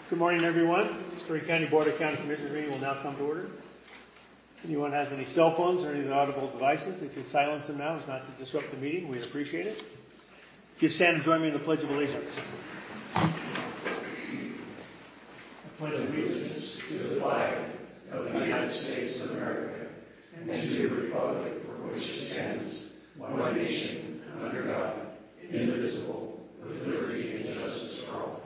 Good morning, everyone. Story County Board of County Commissioners meeting will now come to order. If anyone has any cell phones or any audible devices, if you'd silence them now, it's not to disrupt the meeting. We'd appreciate it. If you stand and join me in the Pledge of Allegiance. I pledge allegiance to the flag of the United States of America and to the republic for which it stands, one nation, under God, indivisible, with liberty and justice for all.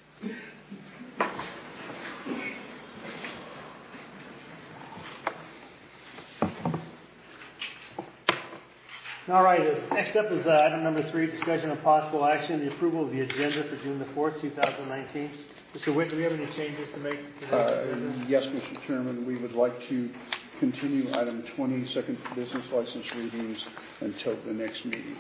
All right, next up is item number 3, discussion of possible action, the approval of the agenda for June the 4th, 2019. Mr. Witt, do we have any changes to make to the agenda? Yes, Mr. Chairman. We would like to continue item 20, second business license readings, until the next meeting.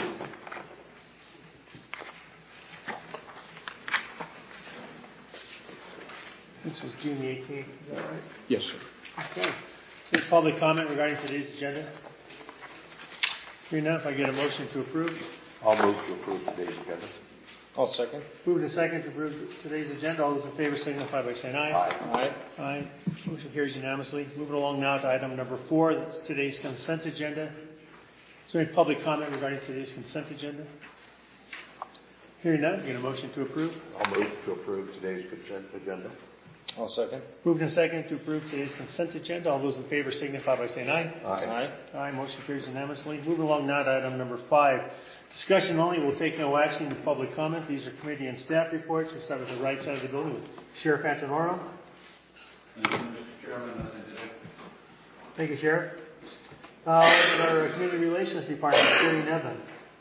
This was June the 18th, is that right? Yes, sir. Okay. So public comment regarding today's agenda? Hearing none, if I get a motion to approve. I'll move to approve today's agenda. I'll second. Moved and second to approve today's agenda. All those in favor signify by saying aye. Aye. Aye. Aye. Motion carries unanimously. Moving along now to item number 4, that's today's consent agenda. Is there any public comment regarding today's consent agenda? Hearing none, get a motion to approve. I'll move to approve today's consent agenda. I'll second. Moved and second to approve today's consent agenda. All those in favor signify by saying aye. Aye. Aye. Motion carries unanimously. Moving along now to item number 5. Discussion only. Will take no action with public comment. These are committee and staff reports. We'll start with the right side of the building with Sheriff Antonoro. Thank you, Mr. Chairman. Thank you, Sheriff. Our Community Relations Department, Sherry Nevin.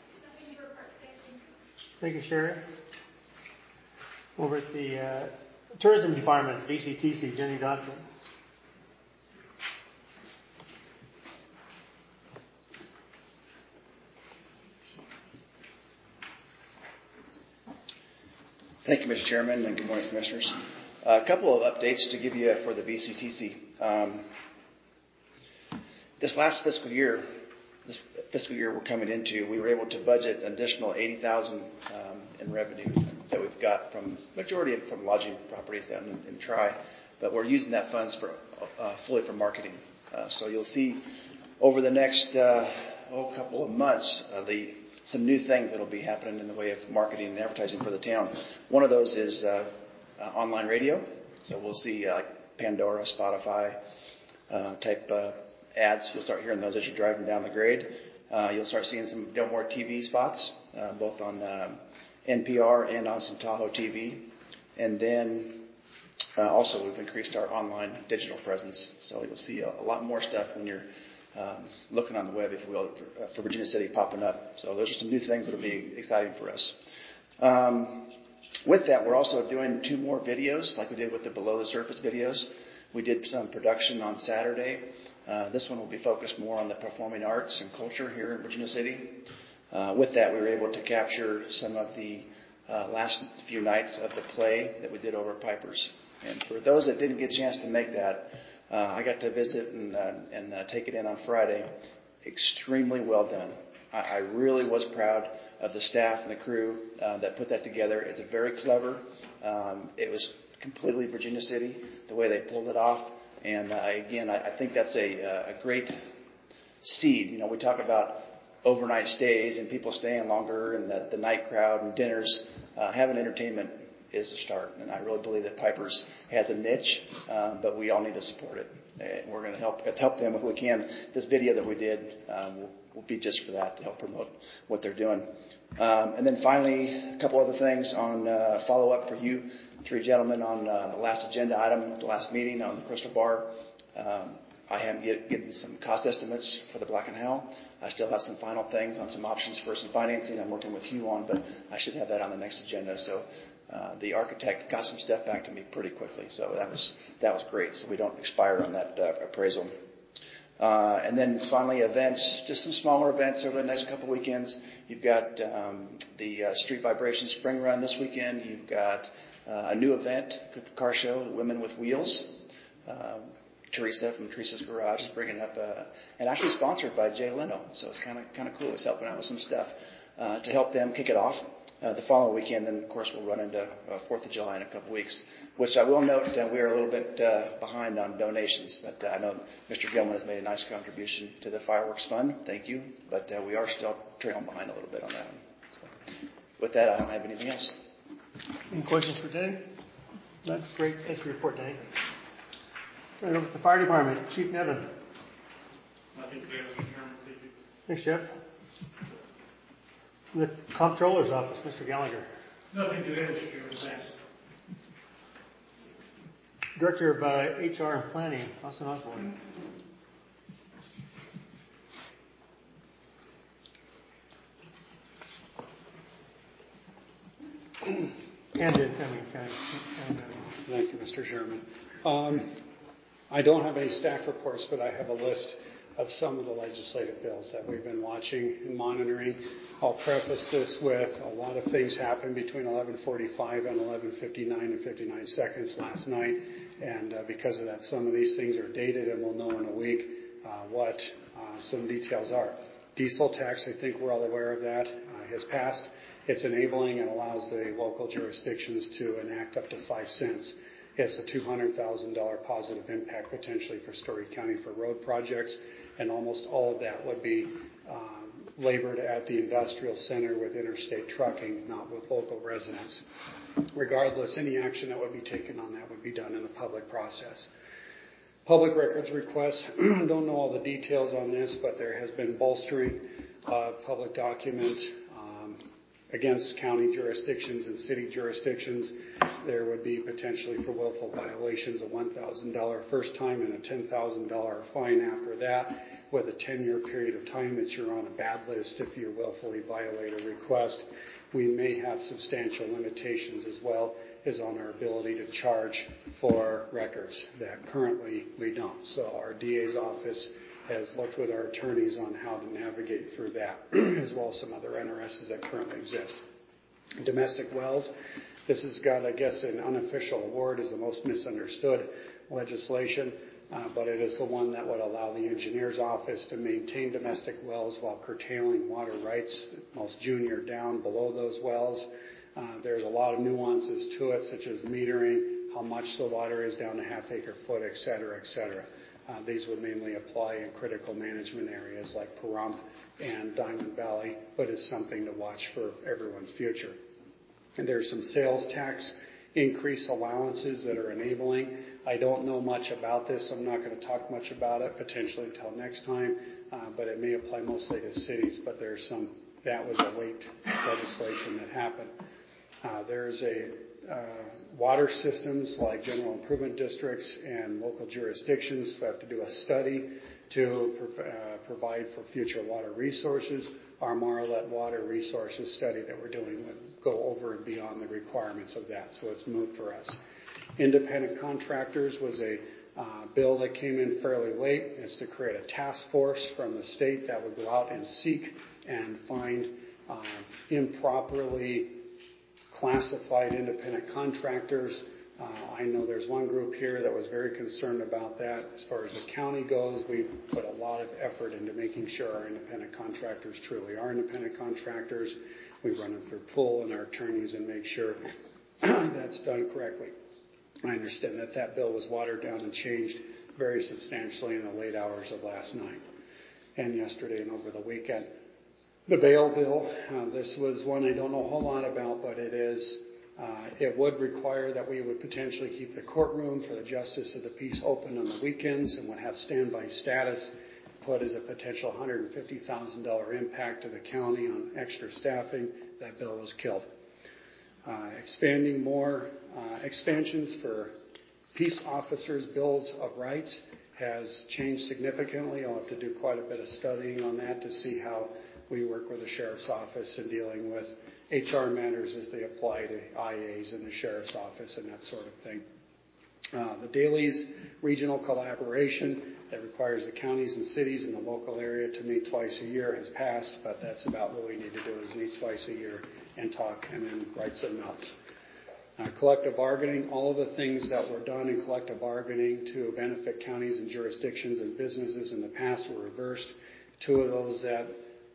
Thank you, Sheriff. Over at the Tourism Department, BCTC, Jenny Dodson. Thank you, Mr. Chairman, and good morning, Commissioners. A couple of updates to give you for the BCTC. This fiscal year we're coming into, we were able to budget an additional $80,000 in revenue that we've got from majority of from lodging properties down in Tri, but we're using that funds for fully for marketing. So you'll see over the next couple of months some new things that will be happening in the way of marketing and advertising for the town. One of those is online radio. So we'll see like Pandora, Spotify type ads. You'll start hearing those as you're driving down the grade. You'll start seeing some more TV spots, both on NPR and on some Tahoe TV. And then also we've increased our online digital presence. So you'll see a lot more stuff when you're looking on the web, if you will, for Virginia City popping up. So those are some new things that will be exciting for us. With that, we're also doing 2 more videos like we did with the Below the Surface videos. We did some production on Saturday. This one will be focused more on the performing arts and culture here in Virginia City. With that, we were able to capture some of the last few nights of the play that we did over at Piper's. And for those that didn't get a chance to make that, I got to visit and take it in on Friday. Extremely well done. I really was proud of the staff and the crew that put that together. It's very clever. It was completely Virginia City, the way they pulled it off. And again, I think that's a great seed. You know, we talk about overnight stays and people staying longer and the night crowd and dinners. Having entertainment is the start. And I really believe that Piper's has a niche, but we all need to support it. And we're going to help them if we can. This video that we did will be just for that, to help promote what they're doing. And then finally, a couple other things on follow-up for you 3 gentlemen on the last agenda item, the last meeting on the Crystal Bar. I haven't given some cost estimates for the Black & Howell. I still have some final things on some options for some financing I'm working with Hugh on, but I should have that on the next agenda. So the architect got some stuff back to me pretty quickly, so that was great. So we don't expire on that appraisal. And then finally, events, just some smaller events over the next couple weekends. You've got the Street Vibration Spring Run this weekend. You've got a new event, car show, Women with Wheels. Teresa from Teresa's Garage is bringing up, and actually sponsored by Jay Leno, so it's kind of cool. He's helping out with some stuff. to help them kick it off. The following weekend, then, of course, we'll run into 4th of July in a couple of weeks, which I will note we are a little bit behind on donations. But I know Mr. Gilman has made a nice contribution to the fireworks fund. Thank you. But we are still trailing behind a little bit on that one. So, with that, I don't have anything else. Any questions for Danny? That's great. Thanks for your report, Danny. Right over to the fire department. Chief Nevin. Nothing clear, Mr. Chairman. Thank you. Thanks, Jeff. The comptroller's office, Mr. Gallagher. Nothing to add, Mr. Chairman. Thanks. Director of HR and Planning, Austin Osborne. Thank you, Mr. Chairman. I don't have any staff reports, but I have a list of some of the legislative bills that we've been watching and monitoring. I'll preface this with a lot of things happened between 11:45 and 11:59 and 59 seconds last night, and because of that, some of these things are dated, and we'll know in a week what some details are. Diesel tax, I think we're all aware of that, has passed. It's enabling and allows the local jurisdictions to enact up to 5 cents. It's a $200,000 positive impact potentially for Story County for road projects, and almost all of that would be labored at the industrial center with interstate trucking, not with local residents. Regardless, any action that would be taken on that would be done in a public process. Public records requests, don't know all the details on this, but there has been bolstering of public documents against county jurisdictions and city jurisdictions. There would be potentially for willful violations a $1,000 first time and a $10,000 fine after that, with a 10-year period of time that you're on a bad list if you willfully violate a request. We may have substantial limitations as well as on our ability to charge for records that currently we don't. So our DA's office has looked with our attorneys on how to navigate through that, as well as some other NRSs that currently exist. Domestic wells, this has got, I guess, an unofficial award as the most misunderstood legislation, but it is the one that would allow the engineer's office to maintain domestic wells while curtailing water rights, most junior down below those wells. There's a lot of nuances to it, such as metering, how much the water is down to half-acre foot, et cetera, et cetera. These would mainly apply in critical management areas like Pahrump and Diamond Valley, but it's something to watch for everyone's future. And there's some sales tax increase allowances that are enabling. I don't know much about this. I'm not going to talk much about it potentially until next time, but it may apply mostly to cities, but there's some, that was a late legislation that happened. There's a water systems like general improvement districts and local jurisdictions have to do a study to provide for future water resources. Our Marlette water resources study that we're doing would go over and beyond the requirements of that, so it's moot for us. Independent contractors was a bill that came in fairly late. It's to create a task force from the state that would go out and seek and find improperly classified independent contractors. I know there's one group here that was very concerned about that. As far as the county goes, we put a lot of effort into making sure our independent contractors truly are independent contractors. We run them through pool and our attorneys and make sure that's done correctly. I understand that that bill was watered down and changed very substantially in the late hours of last night and yesterday and over the weekend. The bail bill, this was one I don't know a whole lot about, but it would require that we would potentially keep the courtroom for the justice of the peace open on the weekends and would have standby status, put as a potential $150,000 impact to the county on extra staffing. That bill was killed. Expansions for peace officers' bills of rights has changed significantly. I'll have to do quite a bit of studying on that to see how we work with the sheriff's office in dealing with HR matters as they apply to IAs in the sheriff's office and that sort of thing. The Daly's regional collaboration that requires the counties and cities in the local area to meet twice a year has passed, but that's about what we need to do is meet twice a year and talk and then write some notes. Collective bargaining, all of the things that were done in collective bargaining to benefit counties and jurisdictions and businesses in the past were reversed. Two of those that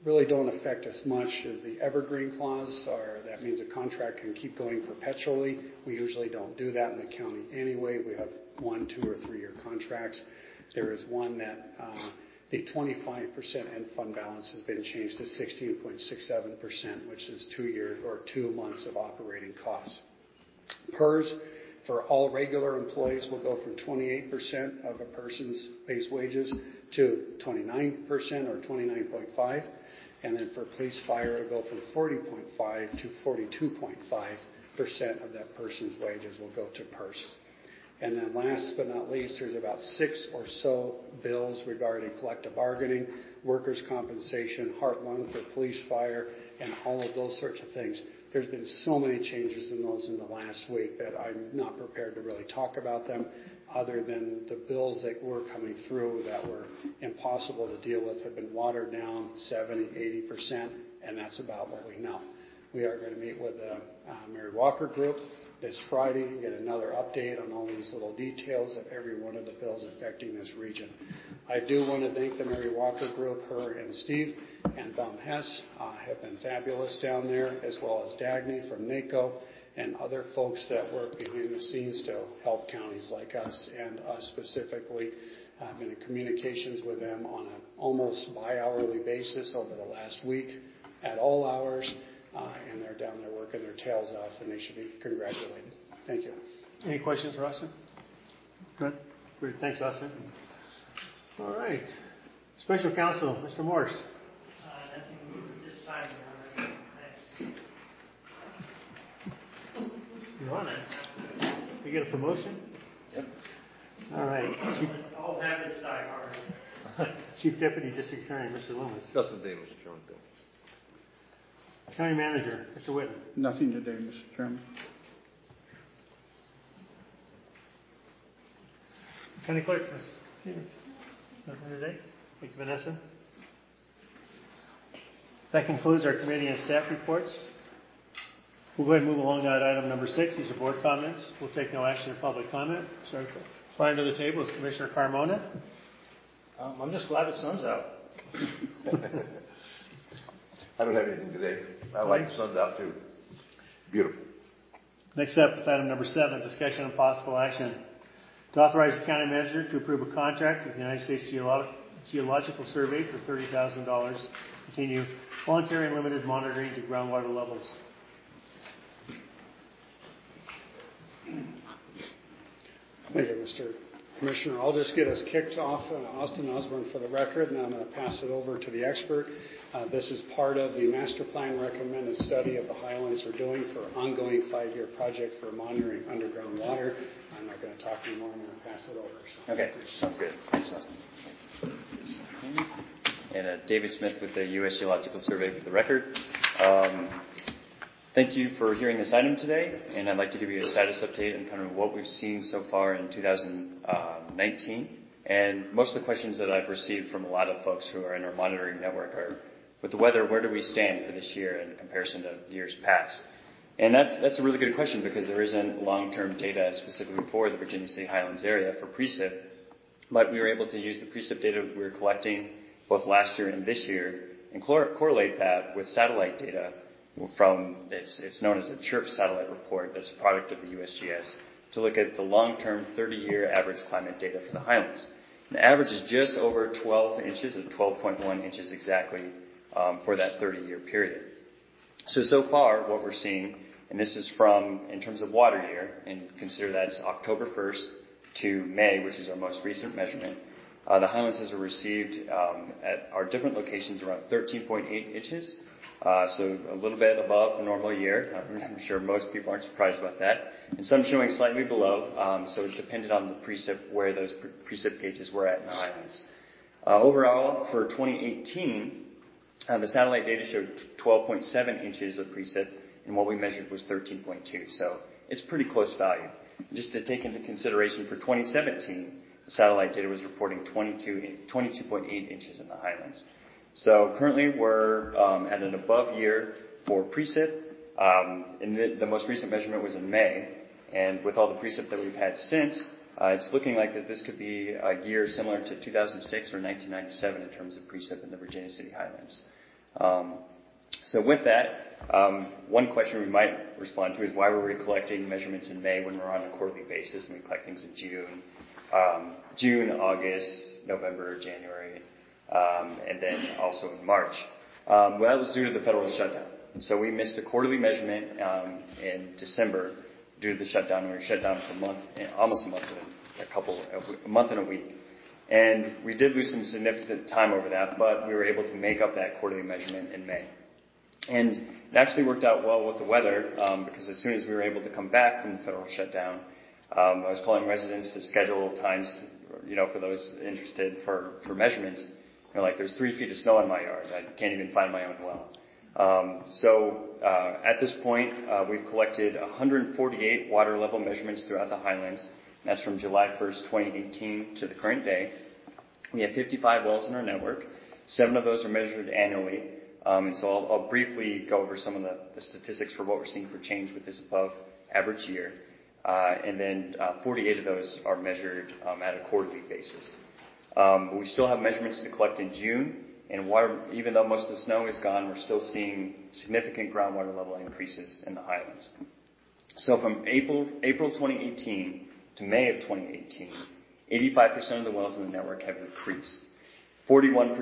really don't affect us much is the evergreen clause, or that means a contract can keep going perpetually. We usually don't do that in the county anyway. We have 1, 2, or 3 year contracts. There is one that the 25% end fund balance has been changed to 16.67%, which is 2 years or 2 months of operating costs. PERS for all regular employees will go from 28% of a person's base wages to 29% or 29.5%. And then for police fire, it'll go from 40.5 to 42.5% of that person's wages will go to PERS. And then last but not least, there's about 6 or so bills regarding collective bargaining, workers' compensation, heart-lung for police fire, and all of those sorts of things. There's been so many changes in those in the last week that I'm not prepared to really talk about them, other than the bills that were coming through that were impossible to deal with have been watered down 70, 80%, and that's about what we know. We are going to meet with the Mary Walker Group this Friday and get another update on all these little details of every one of the bills affecting this region. I do want to thank the Mary Walker Group, her and Steve, and Bum Hess have been fabulous down there, as well as Dagny from NACO and other folks that work behind the scenes to help counties like us and us specifically. I've been in communications with them on an almost bi-hourly basis over the last week at all hours. And they're down there working their tails off, and they should be congratulated. Thank you. Any questions for Austin? Good. Great. Thanks, Austin. All right. Special Counsel, Mr. Morse. Nothing moved this time. Thanks. You're on it. You get a promotion? Yep. All right. All habits die hard. Chief Deputy District Attorney, Mr. Loomis. Nothing today, Mr. Chairman. County Manager, Mr. Whitten. Nothing today, Mr. Chairman. County Clerk, Ms. Stevens. Nothing today. Thank you, Vanessa. That concludes our committee and staff reports. We'll go ahead and move along to item number 6. These are board comments. We'll take no action or public comment. Sorry. Flying to the table is Commissioner Carmona. I'm just glad the sun's out. I don't have anything today. I like the sun's out too. Beautiful. Next up is item number 7, discussion and possible action to authorize the county manager to approve a contract with the United States Geological Survey for $30,000 to continue voluntary and limited monitoring to groundwater levels. Thank you, Mr. Commissioner. I'll just get us kicked off. Austin Osborne for the record, and I'm going to pass it over to the expert. This is part of the master plan recommended study of the Highlands we're doing for ongoing 5-year project for monitoring underground water. I'm not going to talk anymore. I'm going to pass it over. So. Okay, sounds good. Thanks, Austin. And David Smith with the U.S. Geological Survey for the record. Thank you for hearing this item today, and I'd like to give you a status update on kind of what we've seen so far in 2019. And most of the questions that I've received from a lot of folks who are in our monitoring network are, with the weather, where do we stand for this year in comparison to years past? And that's a really good question because there isn't long-term data specifically for the Virginia City Highlands area for precip, but we were able to use the precip data we were collecting both last year and this year and correlate that with satellite data from, it's known as a CHIRP satellite report that's a product of the USGS, to look at the long-term 30-year average climate data for the Highlands. And the average is just over 12 inches, at 12.1 inches exactly, for that 30-year period. So far, what we're seeing, and this is from, in terms of water year, and consider that's October 1st to May, which is our most recent measurement, the Highlands has received at our different locations around 13.8 inches, so a little bit above the normal year. I'm sure most people aren't surprised about that. And some showing slightly below, so it depended on the precip, where those precip gauges were at in the Highlands. Overall, for 2018, the satellite data showed 12.7 inches of precip, and what we measured was 13.2. So it's pretty close value. Just to take into consideration for 2017, the satellite data was reporting 22.8 inches in the Highlands. So currently we're at an above year for precip. And the most recent measurement was in May. And with all the precip that we've had since, it's looking like that this could be a year similar to 2006 or 1997 in terms of precip in the Virginia City Highlands. So with that, one question we might respond to is why were we collecting measurements in May when we're on a quarterly basis and we collect things in June, August, November, January, and then also in March. Well, that was due to the federal shutdown. So we missed a quarterly measurement in December due to the shutdown. We were shut down for almost a month and a week. And we did lose some significant time over that, but we were able to make up that quarterly measurement in May. And it actually worked out well with the weather, because as soon as we were able to come back from the federal shutdown, I was calling residents to schedule times, for those interested for measurements. Like there's 3 feet of snow in my yard. I can't even find my own well. So at this point, we've collected 148 water level measurements throughout the Highlands. That's from July 1st, 2018 to the current day. We have 55 wells in our network. 7 of those are measured annually. And so I'll briefly go over some of the statistics for what we're seeing for change with this above average year. And then 48 of those are measured at a quarterly basis. We still have measurements to collect in June. And even though most of the snow is gone, we're still seeing significant groundwater level increases in the Highlands. So from April 2018 to May of 2018, 85% of the wells in the network have increased. 41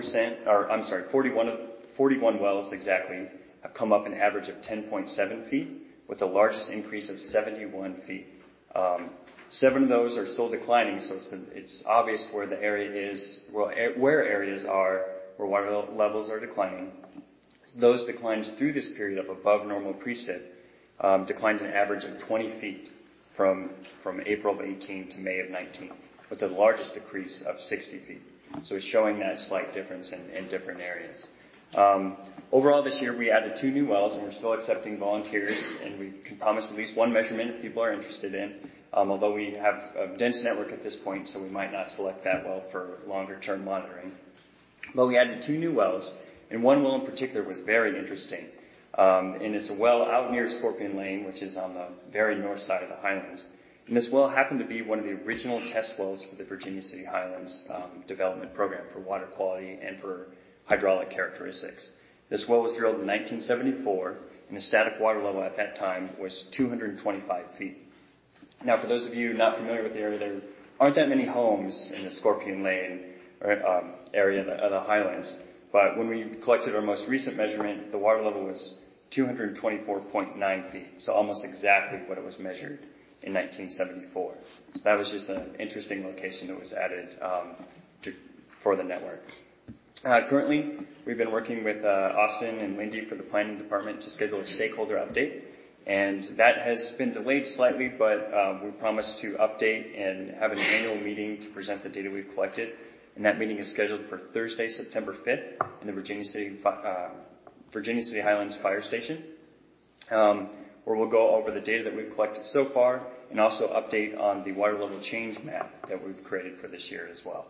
wells exactly have come up an average of 10.7 feet, with the largest increase of 71 feet. 7 of those are still declining, so it's obvious where the area is, where areas are where water levels are declining. Those declines through this period of above normal precip declined an average of 20 feet from April of 18 to May of 19, with the largest decrease of 60 feet. So it's showing that slight difference in different areas. Overall this year we added 2 new wells, and we're still accepting volunteers, and we can promise at least 1 measurement if people are interested in, although we have a dense network at this point, so we might not select that well for longer term monitoring. But we added 2 new wells, and 1 well in particular was very interesting. And it's a well out near Scorpion Lane, which is on the very north side of the Highlands. And this well happened to be one of the original test wells for the Virginia City Highlands development program for water quality and for hydraulic characteristics. This well was drilled in 1974, and the static water level at that time was 225 feet. Now, for those of you not familiar with the area, there aren't that many homes in the Scorpion Lane area of the Highlands. But when we collected our most recent measurement, the water level was 224.9 feet, so almost exactly what it was measured in 1974. So that was just an interesting location that was added for the network. Currently, we've been working with Austin and Lindy for the planning department to schedule a stakeholder update. And that has been delayed slightly, but we promise to update and have an annual meeting to present the data we've collected. And that meeting is scheduled for Thursday, September 5th in the Virginia City Highlands Fire Station, where we'll go over the data that we've collected so far and also update on the water level change map that we've created for this year as well.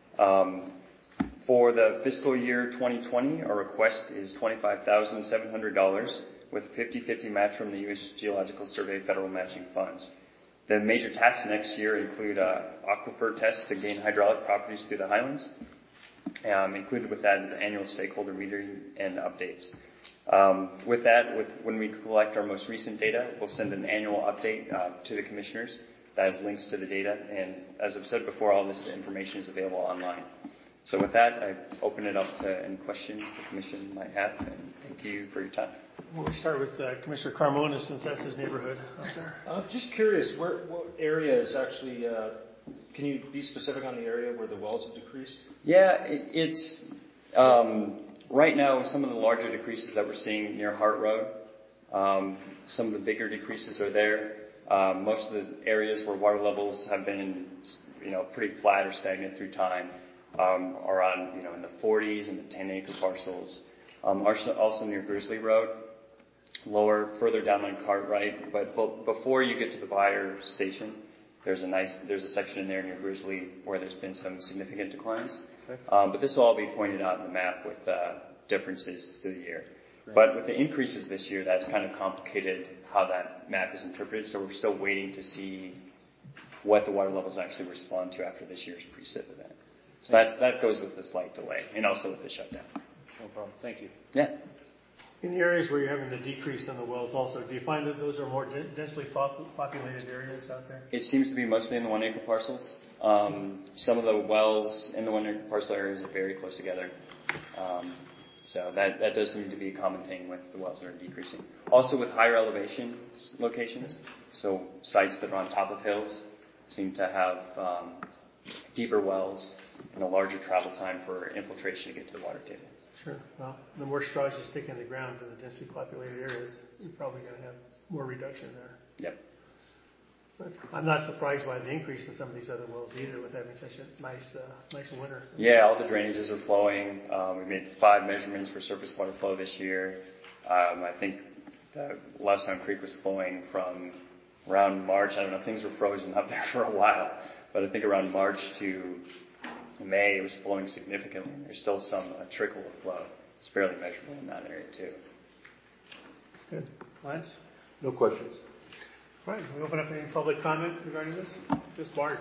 For the fiscal year 2020, our request is $25,700 with a 50-50 match from the U.S. Geological Survey federal matching funds. The major tasks next year include aquifer tests to gain hydraulic properties through the Highlands. Included with that the annual stakeholder meeting and updates. When we collect our most recent data, we'll send an annual update to the commissioners that has links to the data. And as I've said before, all this information is available online. So with that, I open it up to any questions the commission might have, and thank you for your time. We'll start with Commissioner Carmona, since that's his neighborhood up there. I'm just curious, what area is actually, can you be specific on the area where the wells have decreased? Yeah, it's right now some of the larger decreases that we're seeing near Hart Road. Some of the bigger decreases are there. Most of the areas where water levels have been, pretty flat or stagnant through time are on, in the 40s and the 10-acre parcels. Also near Grizzly Road, further down on Cartwright. But before you get to the Buyer Station, there's a section in there near Grizzly where there's been some significant declines. Okay. But this will all be pointed out in the map with differences through the year. Right. But with the increases this year, that's kind of complicated how that map is interpreted. So we're still waiting to see what the water levels actually respond to after this year's precip event. So that goes with the slight delay, and also with the shutdown. problem. Thank you. Yeah. In the areas where you're having the decrease in the wells also, do you find that those are more densely populated areas out there? It seems to be mostly in the 1 acre parcels. Some of the wells in the 1 acre parcel areas are very close together. So that does seem to be a common thing with the wells that are decreasing. Also with higher elevation locations, so sites that are on top of hills seem to have deeper wells and a larger travel time for infiltration to get to the water table. Sure. Well, the more straws you stick in the ground in the densely populated areas, you're probably going to have more reduction there. Yep. But I'm not surprised by the increase in some of these other wells either, with having such a nice winter. Yeah, all the drainages are flowing. We made 5 measurements for surface water flow this year. I think the Lovestown Creek was flowing from around March. I don't know, things were frozen up there for a while, but I think around March to May it was flowing significantly. There's still some trickle of flow. It's barely measurable in that area too. That's good. Lance? No questions. All right, we open up any public comment regarding this? Just Bart.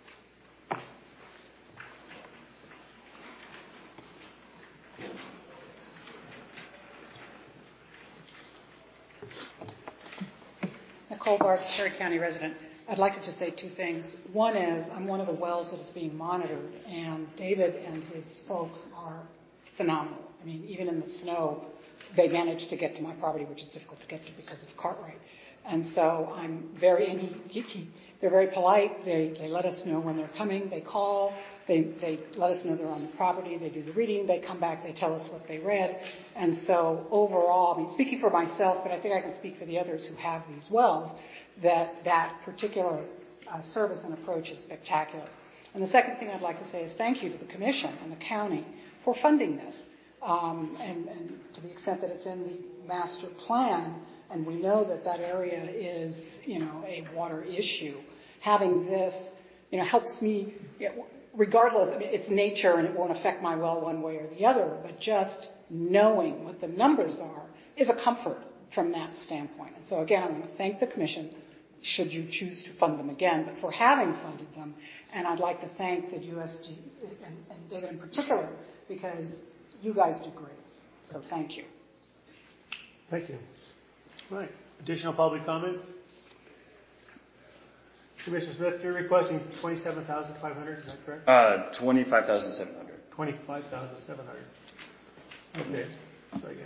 Nicole Bart, Surrey County resident. I'd like to just say 2 things. One is I'm one of the wells that is being monitored, and David and his folks are phenomenal. I mean, even in the snow, they managed to get to my property, which is difficult to get to because of Cartwright. And so I'm very, they're very polite. They let us know when they're coming. They call. They let us know they're on the property. They do the reading. They come back. They tell us what they read. And so overall, I mean, speaking for myself, but I think I can speak for the others who have these wells, that particular service and approach is spectacular. And the second thing I'd like to say is thank you to the Commission and the county for funding this. And to the extent that it's in the master plan, and we know that area is, a water issue. Having this, helps me, regardless, I mean, it's nature and it won't affect my well one way or the other, but just knowing what the numbers are is a comfort from that standpoint. And so again, I want to thank the Commission, should you choose to fund them again, but for having funded them. And I'd like to thank the USG and David in particular, because you guys do great. So thank you. Thank you. All right. Additional public comment? Commissioner Smith, you're requesting $27,500, is that correct? $25,700. $25,700. Okay. So I think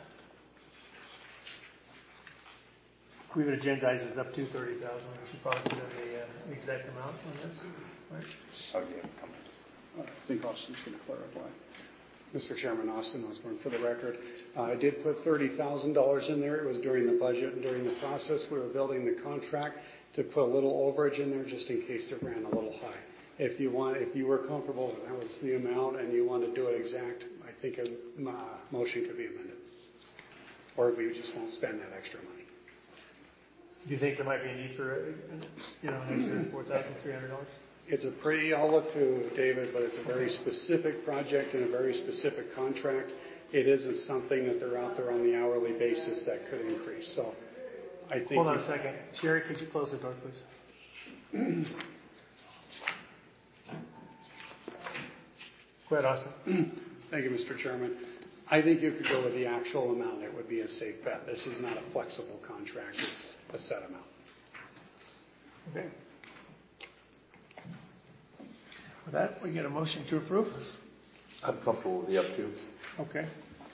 we would agendize this up to $30,000. We should probably put in the exact amount on this, right? Oh, yeah. I think Austin's going to clarify. Mr. Chairman, Austin Osborne, for the record. I did put $30,000 in there. It was during the budget and during the process. We were building the contract to put a little overage in there just in case it ran a little high. If you were comfortable that was the amount and you want to do it exact, I think a motion could be amended. Or we just won't spend that extra money. Do you think there might be a need for, an extra $4,300? It's I'll look to David, but it's a very specific project and a very specific contract. It isn't something that they're out there on the hourly basis that could increase. So I think... Hold on a second. Sherry, could you close the door, please? Go ahead, Austin. Thank you, Mr. Chairman. I think you could go with the actual amount. It would be a safe bet. This is not a flexible contract. It's a set amount. Okay. With that, we get a motion to approve. I'm comfortable with the up to. Okay.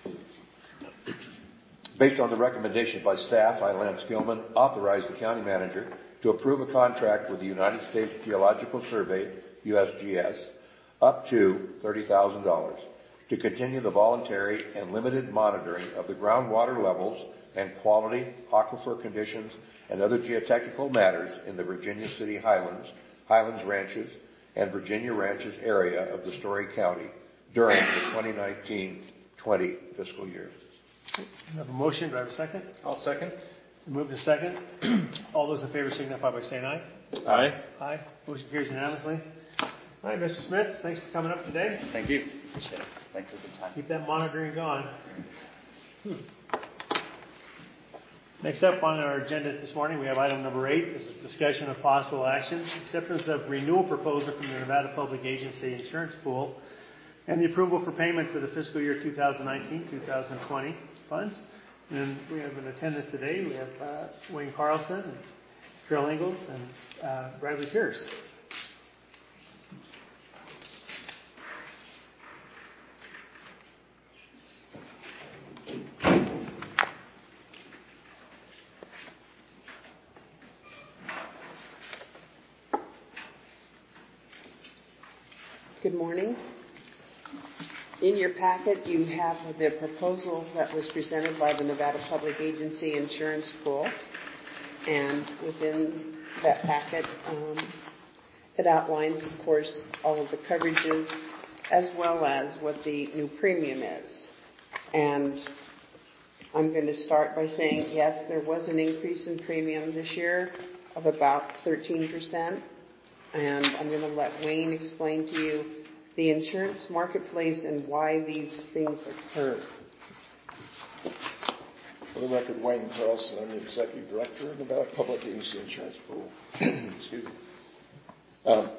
Based on the recommendation by staff, I, Lance Gilman, authorize the county manager to approve a contract with the United States Geological Survey, USGS, up to $30,000 to continue the voluntary and limited monitoring of the groundwater levels and quality, aquifer conditions, and other geotechnical matters in the Virginia City Highlands, Highlands Ranches, and Virginia Ranches area of the Story County during the 2019-20 fiscal year. I have a motion. Do I have a second? I'll second. Move to second. All those in favor signify by saying aye. Aye. Aye. Motion carries unanimously. All right, Mr. Smith, thanks for coming up today. Thank you. Appreciate it. Thanks for the time. Keep that monitoring going. Next up on our agenda this morning, we have item number 8. This is a discussion of possible action. Acceptance of renewal proposal from the Nevada Public Agency Insurance Pool and the approval for payment for the fiscal year 2019-2020 funds. And we have in attendance today, we have Wayne Carlson, and Carol Ingalls, and Bradley Pierce. Good morning. In your packet, you have the proposal that was presented by the Nevada Public Agency Insurance Pool. And within that packet, it outlines, of course, all of the coverages as well as what the new premium is. And I'm going to start by saying, yes, there was an increase in premium this year of about 13%. And I'm going to let Wayne explain to you the insurance marketplace and why these things occur. For the record, Wayne Carlson, I'm the Executive Director of the Nevada Public Agency Insurance Pool. Excuse me.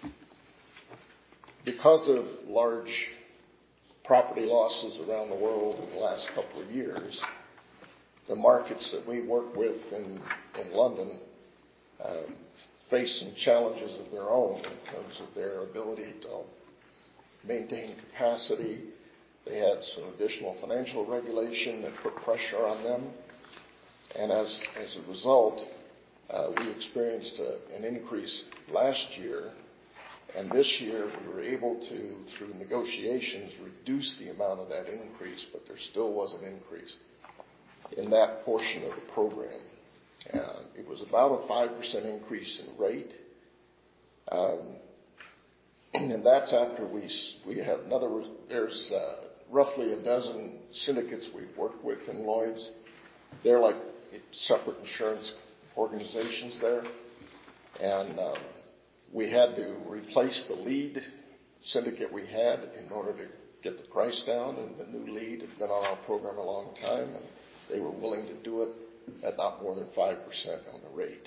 Because of large property losses around the world in the last couple of years, the markets that we work with in London face some challenges of their own in terms of their ability to maintain capacity. They had some additional financial regulation that put pressure on them. And as a result, we experienced an increase last year. And this year we were able to, through negotiations, reduce the amount of that increase, but there still was an increase in that portion of the program. It was about a 5% increase in rate. And that's after we have there's roughly a dozen syndicates we've worked with in Lloyd's. They're like separate insurance organizations there. And we had to replace the lead syndicate we had in order to get the price down. And the new lead had been on our program a long time, and they were willing to do it at not more than 5% on the rate.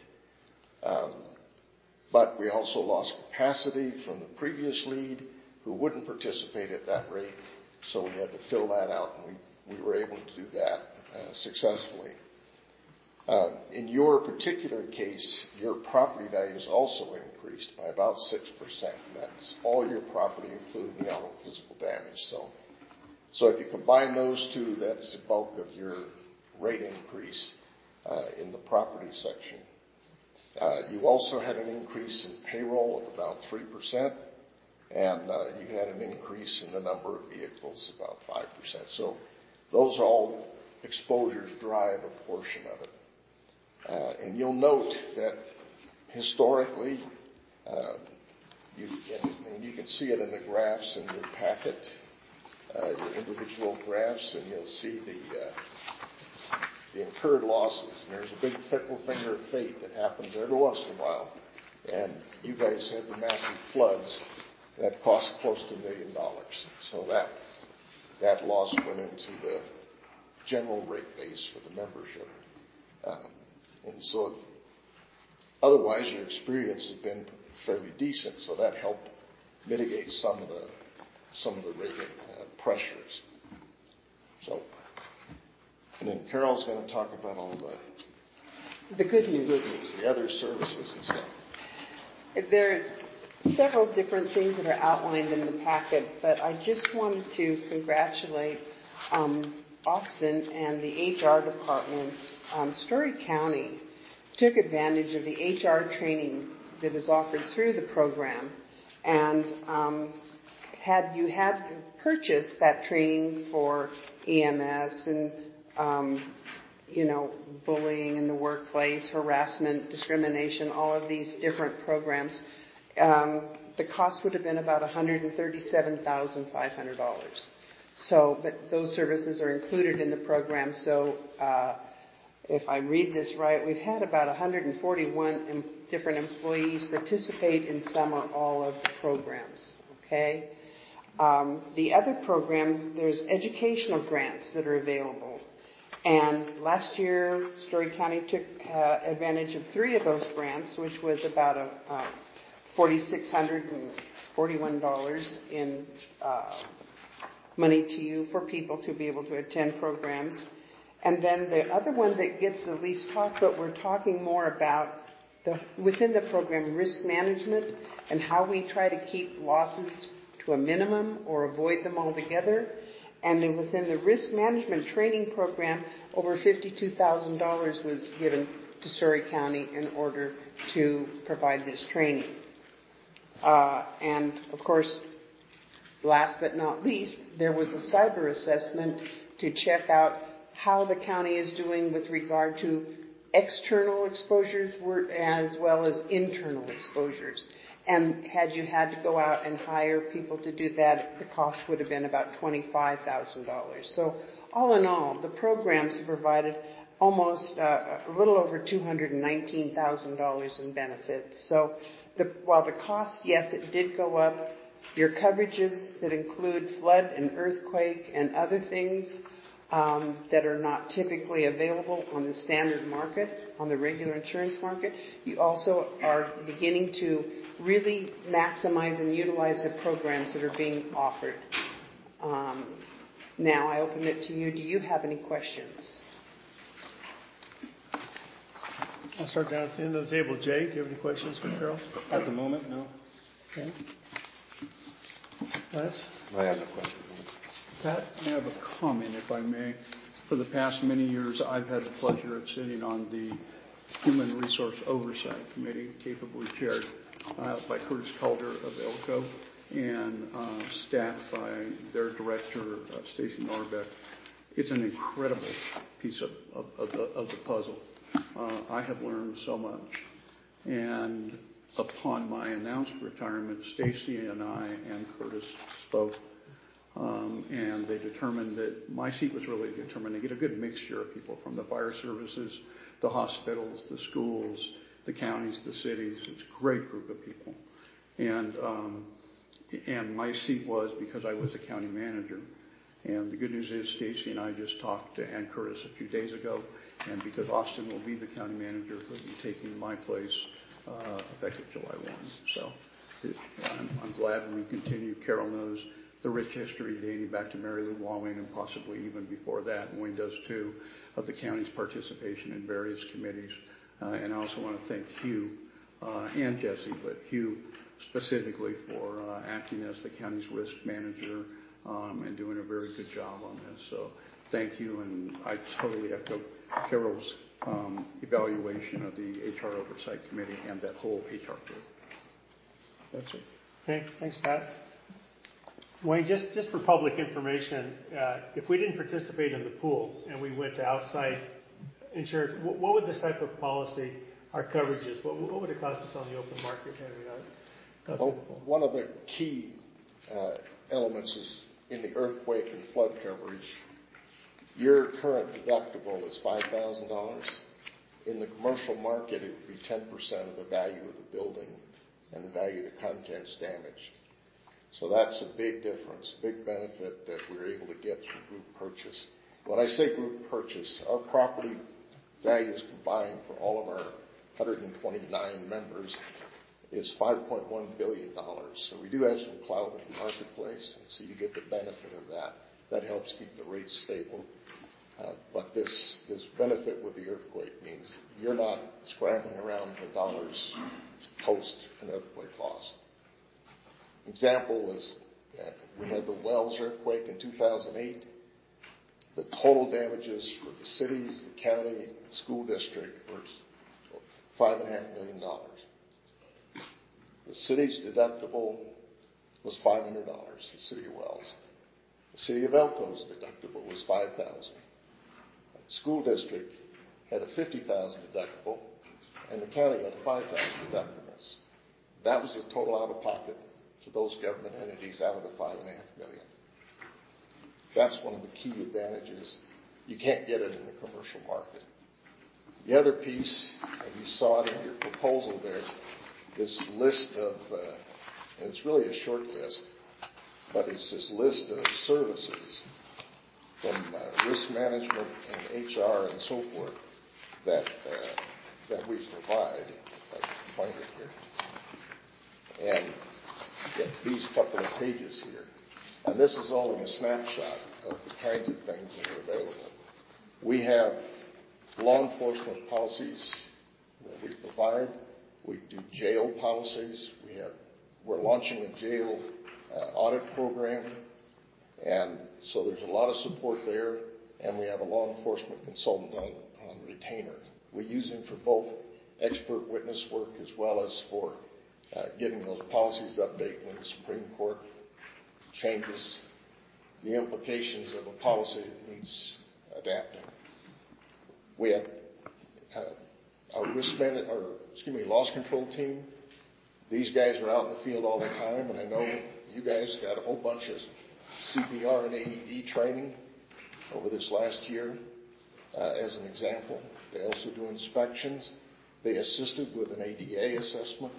But we also lost capacity from the previous lead who wouldn't participate at that rate, so we had to fill that out, and we were able to do that successfully. In your particular case, your property values also increased by about 6%. That's all your property, including the auto physical damage. So if you combine those two, that's the bulk of your rate increase in the property section. You also had an increase in payroll of about 3%, and you had an increase in the number of vehicles, about 5%. So those all exposures drive a portion of it. And you'll note that historically, you can see it in the graphs in your packet, your individual graphs, and you'll see the incurred losses. And there's a big fickle finger of fate that happens every once in a while. And you guys had the massive floods that cost close to $1 million. So that loss went into the general rate base for the membership. And so otherwise your experience has been fairly decent. So that helped mitigate some of the rating pressures. So. And then Carol's going to talk about all the good news, the other services and stuff. There are several different things that are outlined in the packet, but I just wanted to congratulate Austin and the HR department. Story County took advantage of the HR training that is offered through the program, and had you purchased that training for EMS and bullying in the workplace, harassment, discrimination, all of these different programs, the cost would have been about $137,500. So, but those services are included in the program. So, if I read this right, we've had about 141 different employees participate in some or all of the programs. Okay. The other program, there's educational grants that are available. And last year, Story County took advantage of 3 of those grants, which was about $4,600 $41 in money to you for people to be able to attend programs. And then the other one that gets the least talk, but we're talking more about within the program, risk management and how we try to keep losses to a minimum or avoid them altogether. And then within the risk management training program, over $52,000 was given to Surrey County in order to provide this training. And of course, last but not least, there was a cyber assessment to check out how the county is doing with regard to external exposures as well as internal exposures. And had you had to go out and hire people to do that, the cost would have been about $25,000. So all in all, the programs provided almost a little over $219,000 in benefits. So while the cost, yes, it did go up, your coverages that include flood and earthquake and other things that are not typically available on the standard market, on the regular insurance market, you also are beginning to really maximize and utilize the programs that are being offered. Now I open it to you. Do you have any questions? I'll start down at the end of the table. Jay, do you have any questions for Carol? At the moment, no. Okay. Lance? I have no question. Pat, I have a comment, if I may. For the past many years, I've had the pleasure of sitting on the Human Resource Oversight Committee, capably chaired by Curtis Calder of ELCO and staffed by their director, Stacy Norbeck. It's an incredible piece of the puzzle. I have learned so much. And upon my announced retirement, Stacy and I and Curtis spoke. And they determined that my seat was really determined to get a good mixture of people from the fire services, the hospitals, the schools, the counties, the cities. It's a great group of people. And my seat was because I was a county manager. And the good news is Stacy and I just talked to Ann Curtis a few days ago. And because Austin will be the county manager, he'll be taking my place effective July 1. So I'm glad we continue. Carol knows the rich history dating back to Mary Lou Walling and possibly even before that, and Wayne does too, of the county's participation in various committees. And I also want to thank Hugh and Jesse, but Hugh specifically for acting as the county's risk manager and doing a very good job on this. So thank you, and I totally echo Carol's evaluation of the HR Oversight Committee and that whole HR group. That's it. Okay, thanks, Pat. Wayne, just for public information, if we didn't participate in the pool and we went to outside insurance, what would this type of policy, our coverages, what would it cost us on the open market? One of the key elements is in the earthquake and flood coverage. Your current deductible is $5,000. In the commercial market, it would be 10% of the value of the building and the value of the contents damaged. So that's a big difference, big benefit that we're able to get through group purchase. When I say group purchase, our property values combined for all of our 129 members is $5.1 billion. So we do have some clout in the marketplace, and so you get the benefit of that. That helps keep the rates stable. But this benefit with the earthquake means you're not scrambling around for dollars post an earthquake loss. Example was we had the Wells earthquake in 2008. The total damages for the cities, the county, school district were $5.5 million. The city's deductible was $500, the city of Wells. The city of Elko's deductible was $5,000. The school district had a $50,000 deductible, and the county had a $5,000 deductibles. That was the total out of pocket for those government entities out of the $5.5 million. That's one of the key advantages. You can't get it in the commercial market. The other piece, and you saw it in your proposal there, this list of, and it's really a short list, but it's this list of services from risk management and HR and so forth that we provide. I can find it here. And these couple of pages here. And this is only a snapshot of the kinds of things that are available. We have law enforcement policies that we provide. We do jail policies. We're launching a jail audit program. And so there's a lot of support there. And we have a law enforcement consultant on retainer. We use him for both expert witness work as well as for getting those policies updated when the Supreme Court changes the implications of a policy that needs adapting. We have our loss control team. These guys are out in the field all the time, and I know you guys got a whole bunch of CPR and AED training over this last year, as an example. They also do inspections. They assisted with an ADA assessment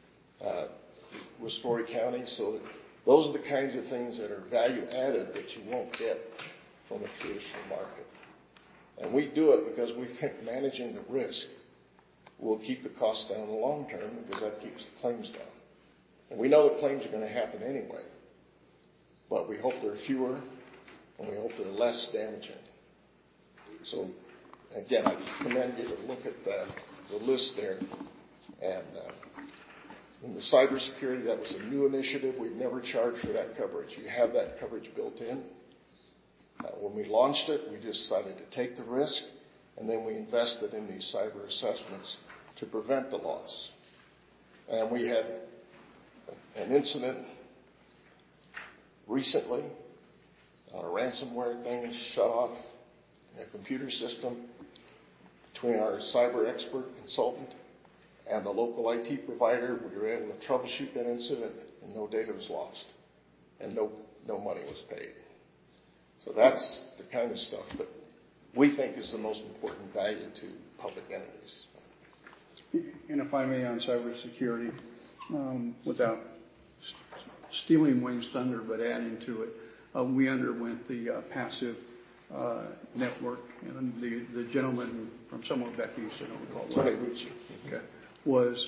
with Story County. So those are the kinds of things that are value added that you won't get from a traditional market. And we do it because we think managing the risk will keep the costs down in the long term, because that keeps the claims down. And we know that claims are going to happen anyway, but we hope they're fewer and we hope they're less damaging. So again, I commend you to look at the list there. And in the cybersecurity, that was a new initiative. We've never charged for that coverage. You have that coverage built in. When we launched it, we decided to take the risk, and then we invested in these cyber assessments to prevent the loss. And we had an incident recently, a ransomware thing shut off a computer system between our cyber expert consultant and the local IT provider. We were able to troubleshoot that incident, and no data was lost, and no money was paid. So that's the kind of stuff that we think is the most important value to public entities. And if I may, on cybersecurity, without stealing Wayne's thunder but adding to it, we underwent the passive network, and the gentleman from somewhere back east, I don't recall. Tony Rucci. Okay.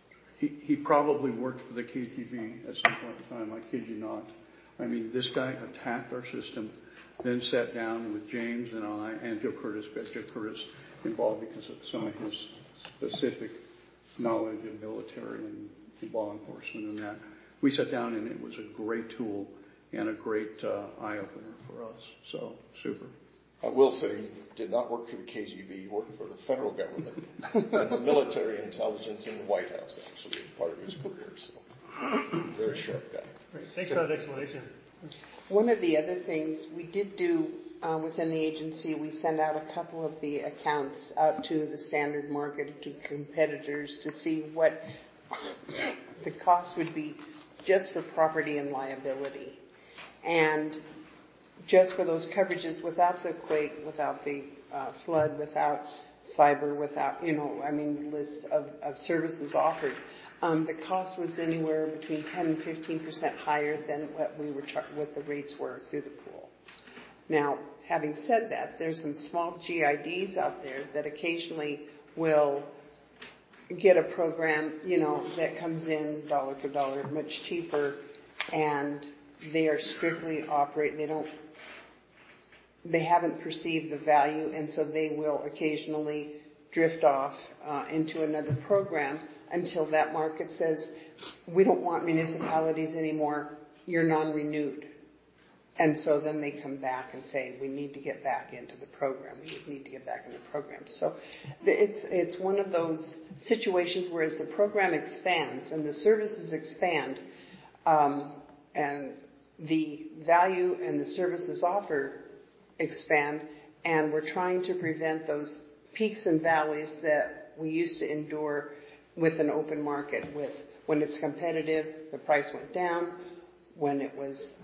He probably worked for the KGB at some point in time. I kid you not. I mean, this guy attacked our system, then sat down with James and I and Joe Curtis, involved because of some of his specific knowledge of military and law enforcement and that. We sat down, and it was a great tool and a great eye-opener for us. So, super. I will say he did not work for the KGB. He worked for the federal government and the military intelligence in the White House, actually, as part of his career. So, very sharp guy. Great. Thanks for that explanation. One of the other things we did do within the agency, we sent out a couple of the accounts out to the standard market, to competitors, to see what the cost would be just for property and liability. And just for those coverages, without the quake, without the flood, without cyber, without, the list of services offered, the cost was anywhere between 10 and 15% higher than what the rates were through the pool. Now, having said that, there's some small GIDs out there that occasionally will get a program, that comes in dollar for dollar, much cheaper, and they are strictly operating. They haven't perceived the value, and so they will occasionally drift off into another program until that market says, we don't want municipalities anymore, you're non-renewed. And so then they come back and say, we need to get back into the program. So it's one of those situations where as the program expands and the services expand, and the value and the services offered expand, and we're trying to prevent those peaks and valleys that we used to endure with an open market. When it's competitive, the price went down. When it was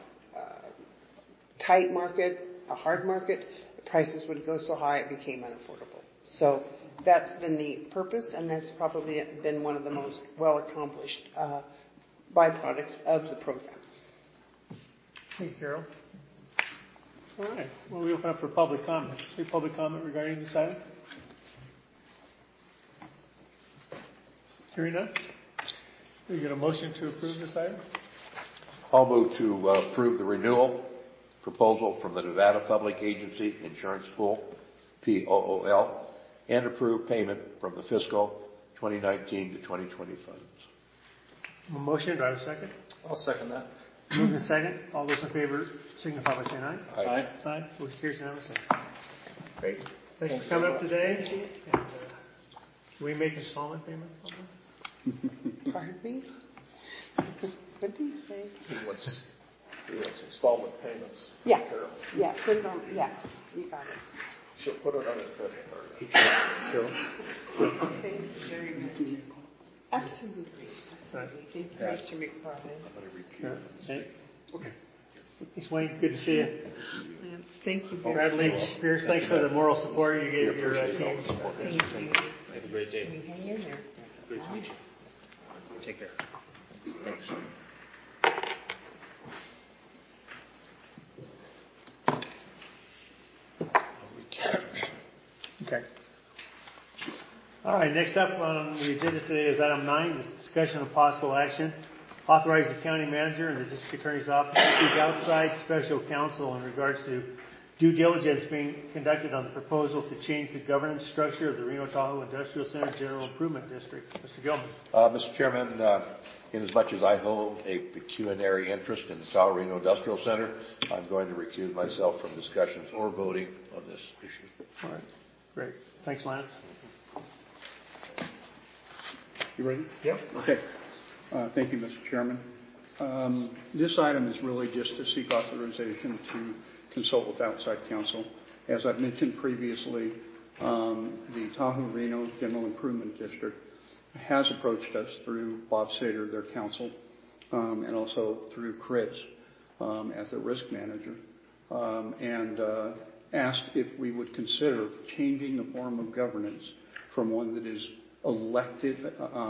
tight market, a hard market, the prices would go so high it became unaffordable. So that's been the purpose, and that's probably been one of the most well-accomplished byproducts of the program. Thank you, Carol. All right. Well, we open up for public comments. Any public comment regarding this item? Hearing none. We get a motion to approve this item? I'll move to approve the renewal proposal from the Nevada Public Agency Insurance Pool, POOL, and approve payment from the fiscal 2019 to 2020 funds. A motion, do I have a second? I'll second that. Moving to second. All those in favor signify by saying aye. Aye. Aye. Motion carries unanimously. Great. Thanks for coming up today. And, can we make installment payments on this? Pardon me? What did he say? He wants installment payments. Yeah. Carol. Yeah, put it on. Yeah, you got it. She'll put it on his credit card. Thank you very much. Absolutely. Thank you, Mr. McFarland. Okay. Thanks, Wayne. Good to see you. Lance, thank you very Bradley, much. Pierce, thanks for the moral support you gave your team. Thank you. Have a great day. Can you hang in there? Great to meet you. Take care. Thanks. Okay. All right, next up on the agenda today is item 9, discussion of possible action. Authorize the county manager and the district attorney's office to seek outside special counsel in regards to due diligence being conducted on the proposal to change the governance structure of the Reno Tahoe Industrial Center General Improvement District. Mr. Gilman. Mr. Chairman, in as much as I hold a pecuniary interest in the Tahoe Reno Industrial Center, I'm going to recuse myself from discussions or voting on this issue. All right, great. Thanks, Lance. You ready? Yep. Okay. Thank you, Mr. Chairman. This item is really just to seek authorization to consult with outside counsel. As I've mentioned previously, the Tahoe Reno General Improvement District has approached us through Bob Sater, their counsel, and also through Chris as their risk manager, and asked if we would consider changing the form of governance from one that is elected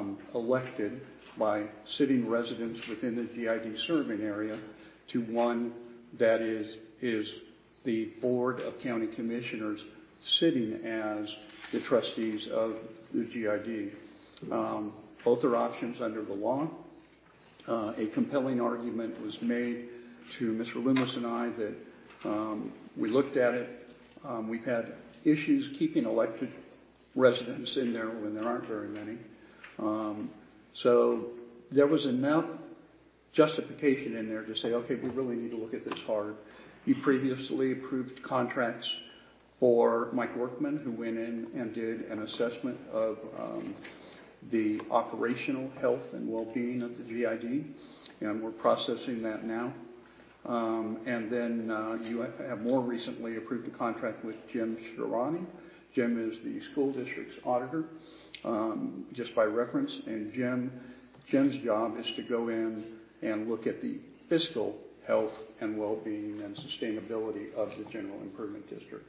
by sitting residents within the GID serving area to one that is the Board of County Commissioners sitting as the trustees of the GID. Both are options under the law. A compelling argument was made to Mr. Loomis and I that we looked at it. We've had issues keeping elected residents in there when there aren't very many. So there was enough justification in there to say, okay, we really need to look at this hard. You previously approved contracts for Mike Workman, who went in and did an assessment of the operational health and well-being of the GID, and we're processing that now. And then you have more recently approved a contract with Jim Shirani. Jim is the school district's auditor, just by reference, and Jim's job is to go in and look at the fiscal health and well-being and sustainability of the General Improvement District.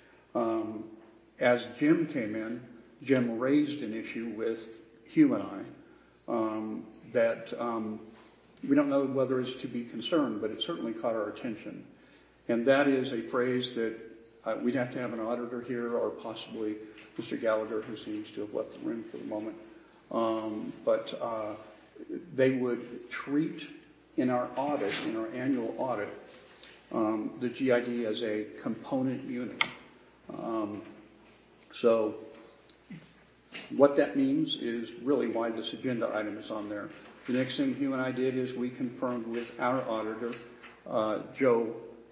As Jim came in, Jim raised an issue with Hugh and I that we don't know whether it's to be concerned, but it certainly caught our attention. And that is a phrase that we'd have to have an auditor here, or possibly Mr. Gallagher, who seems to have left the room for the moment. But they would treat in our audit, in our annual audit, the GID as a component unit. So what that means is really why this agenda item is on there. The next thing Hugh and I did is we confirmed with our auditor, Joe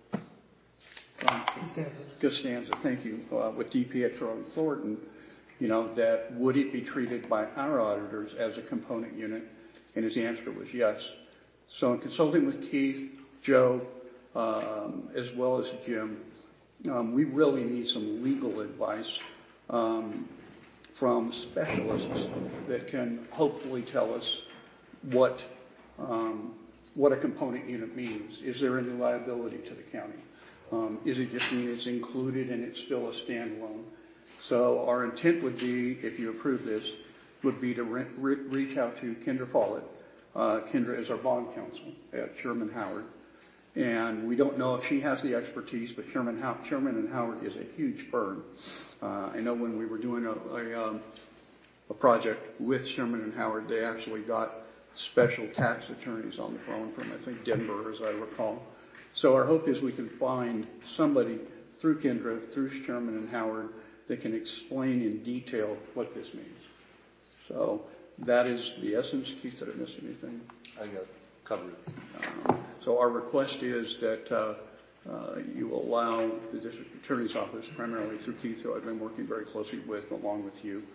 Costanza, thank you, with DiPietro Thornton, that would it be treated by our auditors as a component unit? And his answer was yes. So in consulting with Keith, Joe, as well as Jim, we really need some legal advice from specialists that can hopefully tell us what a component unit means. Is there any liability to the county? Is it just mean it's included and it's still a standalone? So our intent would be, if you approve this, would be to reach out to Kendra Follett. Kendra is our bond counsel at Sherman Howard. And we don't know if she has the expertise, but Sherman and Howard is a huge firm. I know when we were doing a project with Sherman and Howard, they actually got special tax attorneys on the phone from, I think, Denver, as I recall. So our hope is we can find somebody through Kendra, through Sherman and Howard, that can explain in detail what this means. So that is the essence. Keith, did I miss anything? I got covered. So our request is that you allow the district attorney's office, primarily through Keith, who I've been working very closely with, along with you,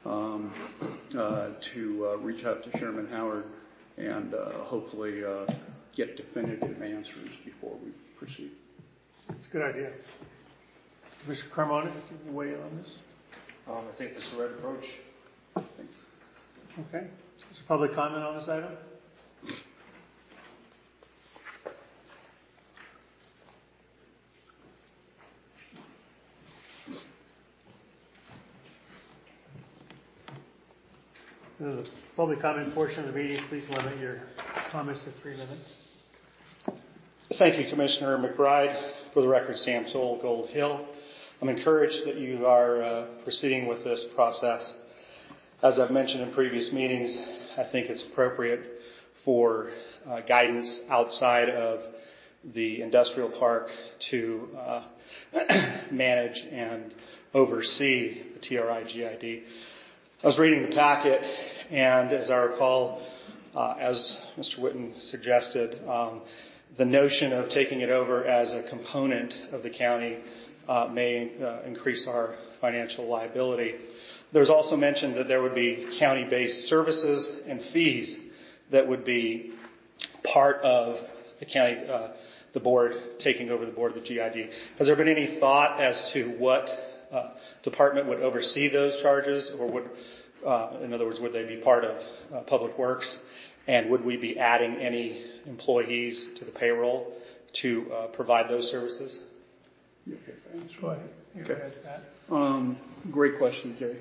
to reach out to Sherman Howard and hopefully get definitive answers before we proceed. That's a good idea. Mr. Carmona, can you weigh in on this? I think that's the right approach. Thanks. Okay. Is there public comment on this item? The public comment portion of the meeting, please limit your comments to 3 minutes. Thank you, Commissioner McBride. For the record, Sam Toll, Gold Hill. I'm encouraged that you are proceeding with this process. As I've mentioned in previous meetings, I think it's appropriate for guidance outside of the industrial park to manage and oversee the TRI-GID. I was reading the packet, and as I recall, as Mr. Whitten suggested, the notion of taking it over as a component of the county may increase our financial liability. There's also mentioned that there would be county-based services and fees that would be part of the county, the board taking over the board of the GID. Has there been any thought as to what department would oversee those charges, or would, in other words, would they be part of Public Works? And would we be adding any employees to the payroll to provide those services? Okay, thanks. Go ahead. Okay. Great question, Jay.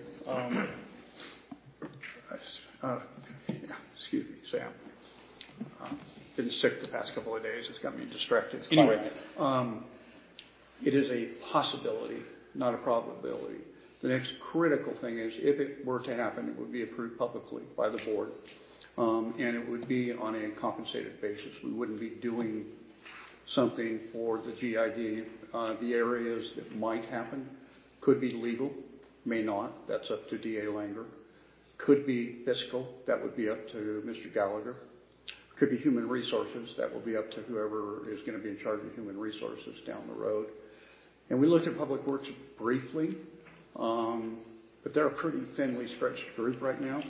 Excuse me, Sam. Been sick the past couple of days. It's got me distracted. Anyway, it is a possibility, not a probability. The next critical thing is, if it were to happen, it would be approved publicly by the board, and it would be on a compensated basis. We wouldn't be doing something for the GID. The areas that might happen could be legal, may not. That's up to DA Langer. Could be fiscal. That would be up to Mr. Gallagher. Could be human resources. That will be up to whoever is going to be in charge of human resources down the road. And we looked at Public Works briefly, but they're a pretty thinly stretched group right now.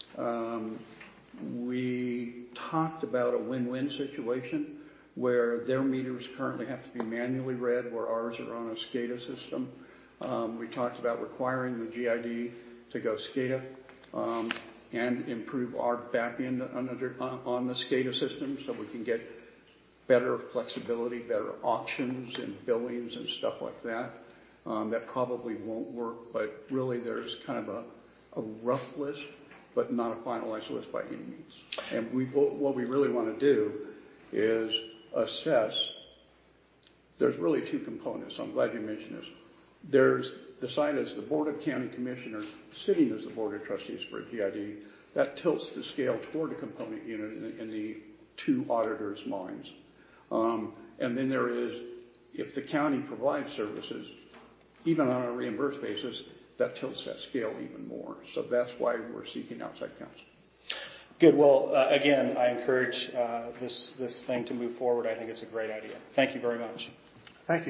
We talked about a win-win situation where their meters currently have to be manually read, where ours are on a SCADA system. We talked about requiring the GID to go SCADA and improve our back end on the SCADA system so we can get better flexibility, better options and billings and stuff like that. That probably won't work, but really there's kind of a rough list, but not a finalized list by any means. And what we really want to do is assess. There's really two components. I'm glad you mentioned this. There's the side as the Board of County Commissioners sitting as the Board of Trustees for GID. That tilts the scale toward a component unit in the two auditors' minds. And then there is, if the county provides services, even on a reimbursed basis, that tilts that scale even more. So that's why we're seeking outside counsel. Good. Well, again, I encourage this thing to move forward. I think it's a great idea. Thank you very much. Thank you.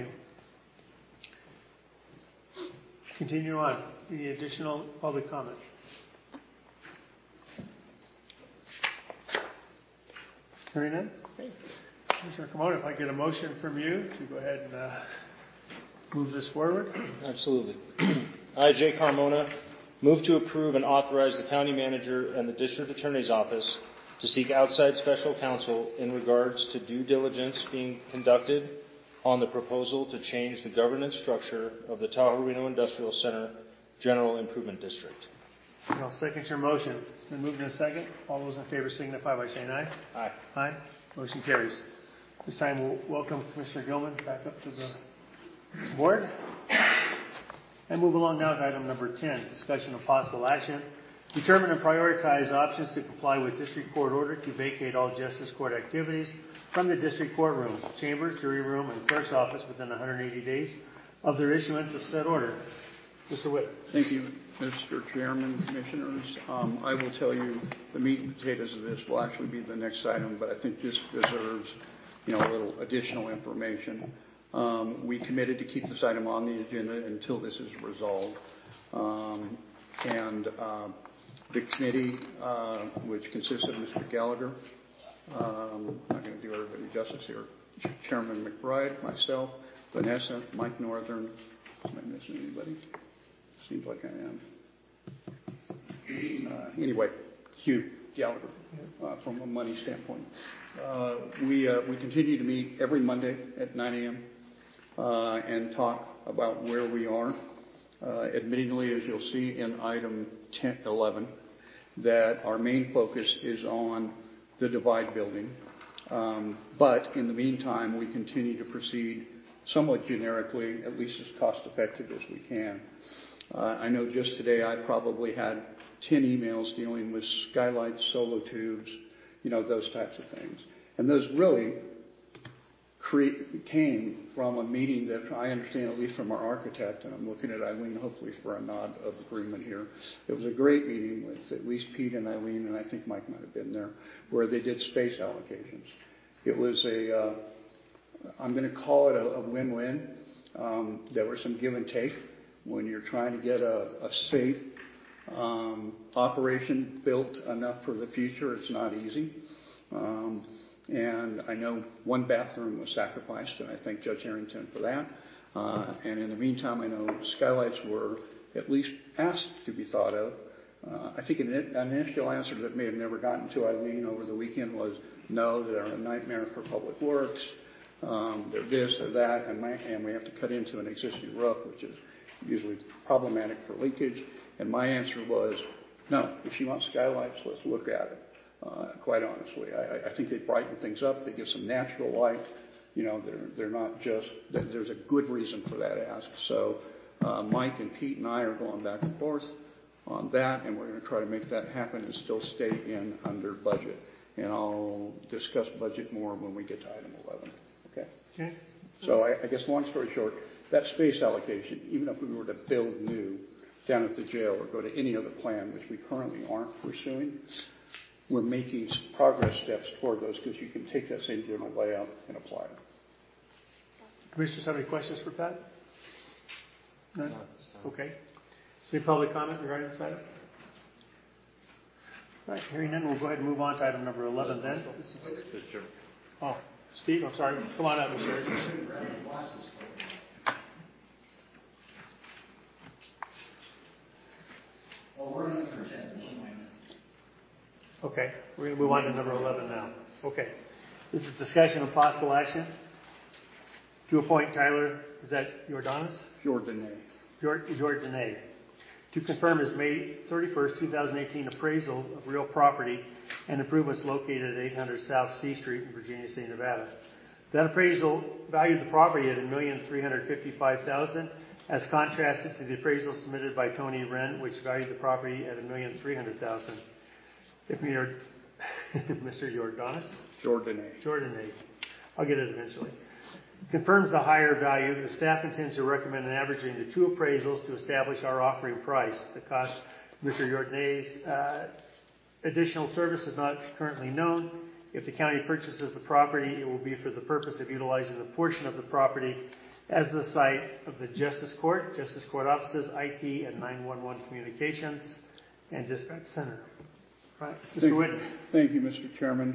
Continue on. Any additional public comment? Hearing none? Okay. Commissioner Carmona, if I get a motion from you to go ahead and move this forward. Absolutely. I, Jay Carmona, move to approve and authorize the county manager and the district attorney's office to seek outside special counsel in regards to due diligence being conducted on the proposal to change the governance structure of the Tahoe Reno Industrial Center General Improvement District. I'll second your motion. It's been moved in a second. All those in favor signify by saying aye. Aye. Aye. Motion carries. This time we'll welcome Commissioner Gilman back up to the board. And move along now to item number 10, discussion of possible action Determine and prioritize options to comply with district court order to vacate all justice court activities from the district courtroom, chambers, jury room, and clerk's office within 180 days of their issuance of said order. Mr. Witt. Thank you, Mr. Chairman, Commissioners. I will tell you the meat and potatoes of this will actually be the next item, but I think this deserves, a little additional information. We committed to keep this item on the agenda until this is resolved. The committee, which consists of Mr. Gallagher, I'm not going to do everybody justice here, Chairman McBride, myself, Vanessa, Mike Northern. Am I missing anybody? Seems like I am. Anyway, Hugh Gallagher, from a money standpoint. We continue to meet every Monday at 9 a.m. And talk about where we are. Admittedly, as you'll see in item 11, that our main focus is on the Divide building. But in the meantime, we continue to proceed somewhat generically, at least as cost effective as we can. I know just today I probably had 10 emails dealing with skylights, solo tubes, those types of things. And those really came from a meeting that I understand, at least from our architect, and I'm looking at Eileen hopefully for a nod of agreement here. It was a great meeting with at least Pete and Eileen, and I think Mike might have been there, where they did space allocations. It was I'm going to call it a win-win. There was some give and take. When you're trying to get a safe operation built enough for the future, it's not easy. And I know one bathroom was sacrificed, and I thank Judge Harrington for that. And in the meantime, I know skylights were at least asked to be thought of. I think an initial answer that may have never gotten to Eileen over the weekend was, no, they're a nightmare for public works. They're this, they're that, and we have to cut into an existing roof, which is usually problematic for leakage. And my answer was, no, if you want skylights, let's look at it. Quite honestly, I think they brighten things up. They give some natural light. They're not just. There's a good reason for that ask. So Mike and Pete and I are going back and forth on that, and we're going to try to make that happen and still stay in under budget. And I'll discuss budget more when we get to item 11. Okay. So I guess long story short, that space allocation, even if we were to build new down at the jail or go to any other plan, which we currently aren't pursuing, we're making progress steps toward those because you can take that same general layout and apply it. Commissioners have any questions for Pat? None? Okay. Is there any public comment regarding this item? All right, hearing none, we'll go ahead and move on to item number 11 then. Oh, Steve, I'm sorry. Come on up, Mr. Harrison. Okay, we're going to move on to number 11 now. Okay. This is discussion of possible action to appoint Tyler, is that Jordanis? Jordanet. To confirm his May 31st, 2018 appraisal of real property and improvements located at 800 South C Street in Virginia City, Nevada. That appraisal valued the property at $1,355,000 as contrasted to the appraisal submitted by Tony Wren, which valued the property at $1,300,000. If you're Mr. Jordanis? Jordanet. I'll get it eventually. Confirms the higher value. The staff intends to recommend averaging the two appraisals to establish our offering price. The cost of Mr. Jordanet's additional service is not currently known. If the county purchases the property, it will be for the purpose of utilizing the portion of the property as the site of the Justice Court offices, IT, and 911 communications, and dispatch center. Right. Mr. Whitten. Thank you, Mr. Chairman.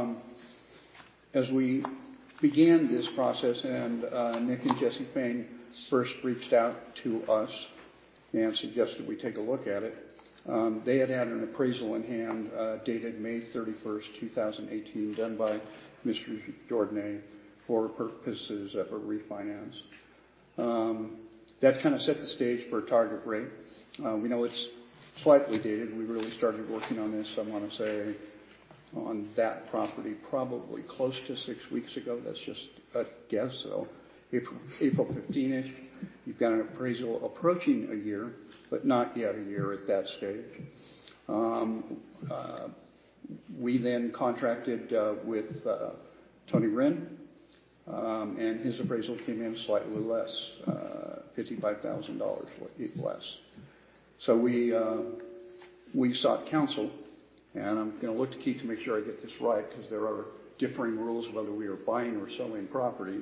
As we began this process, and Nick and Jesse Fain first reached out to us and suggested we take a look at it, they had an appraisal in hand dated May 31st, 2018, done by Mr. Jordanet for purposes of a refinance. That kind of set the stage for a target rate. We know it's slightly dated. We really started working on this, I want to say, on that property probably close to 6 weeks ago. That's just a guess. So April 15-ish, you've got an appraisal approaching a year, but not yet a year at that stage. We then contracted with Tony Wren, and his appraisal came in slightly less, $55,000 less. So we sought counsel, and I'm going to look to Keith to make sure I get this right, because there are differing rules whether we are buying or selling properties.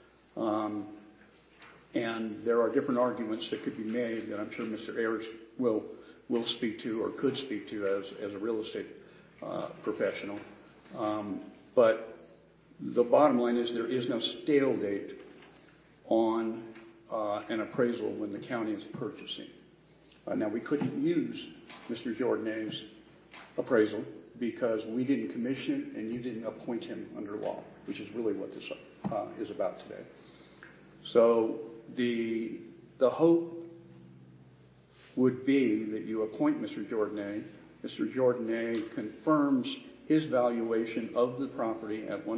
And there are different arguments that could be made that I'm sure Mr. Ayers will speak to or could speak to as a real estate professional. But the bottom line is there is no stale date on an appraisal when the county is purchasing. Now, we couldn't use Mr. Jordan's appraisal because we didn't commission and you didn't appoint him under law, which is really what this is about today. So the hope would be that you appoint Mr. Jordan. Mr. Jordan confirms his valuation of the property at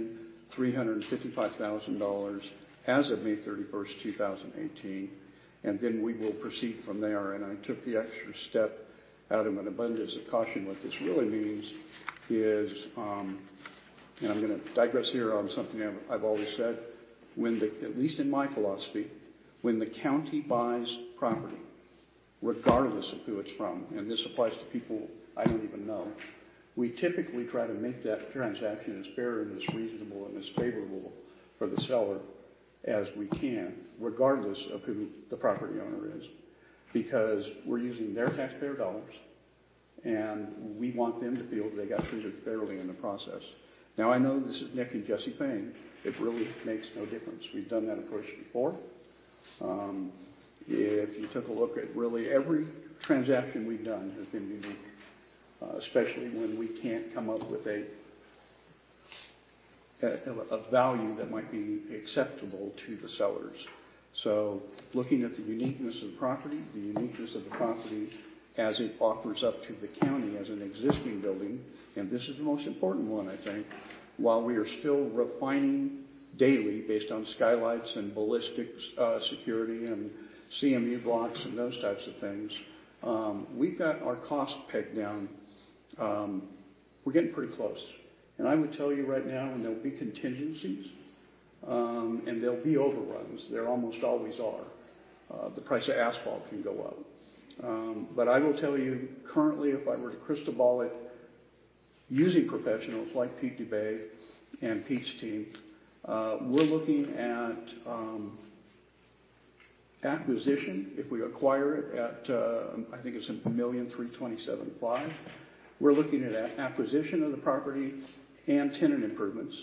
$1,355,000 as of May 31st, 2018, and then we will proceed from there. And I took the extra step out of an abundance of caution. What this really means is, and I'm going to digress here on something I've always said, at least in my philosophy, when the county buys property, regardless of who it's from, and this applies to people I don't even know, we typically try to make that transaction as fair and as reasonable and as favorable for the seller as we can, regardless of who the property owner is, because we're using their taxpayer dollars, and we want them to feel they got treated fairly in the process. Now, I know this is Nick and Jesse Payne. It really makes no difference. We've done that approach before. If you took a look at really every transaction we've done has been unique, especially when we can't come up with a value that might be acceptable to the sellers. So looking at the uniqueness of the property as it offers up to the county as an existing building, and this is the most important one, I think, while we are still refining daily based on skylights and ballistic security and CMU blocks and those types of things, we've got our cost pegged down. We're getting pretty close. And I would tell you right now, and there'll be contingencies, and there'll be overruns. There almost always are. The price of asphalt can go up. But I will tell you, currently, if I were to crystal ball it, using professionals like Pete DeBay and Pete's team, we're looking at acquisition. If we acquire it at, I think it's $1,327,500, we're looking at acquisition of the property and tenant improvements,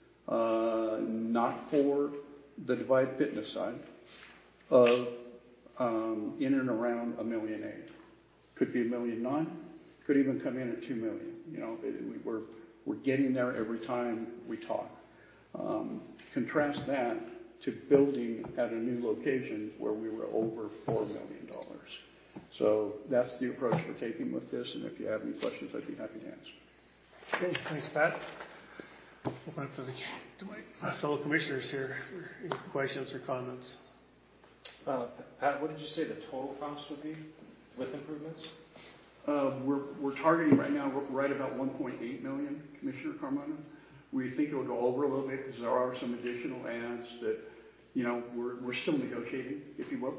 not for the Divide Fitness side, of in and around $1.8 million. Could be $1.9 million. Could even come in at $2 million. You know, we're getting there every time we talk. Contrast that to building at a new location where we were over $4 million. So that's the approach we're taking with this, and if you have any questions, I'd be happy to answer. Okay, thanks, Pat. Open up to my fellow commissioners here for any questions or comments. Pat, what did you say the total cost would be with improvements? We're targeting right now right about $1.8 million, Commissioner Carmona. We think it'll go over a little bit because there are some additional ads that, you know, we're still negotiating, if you will.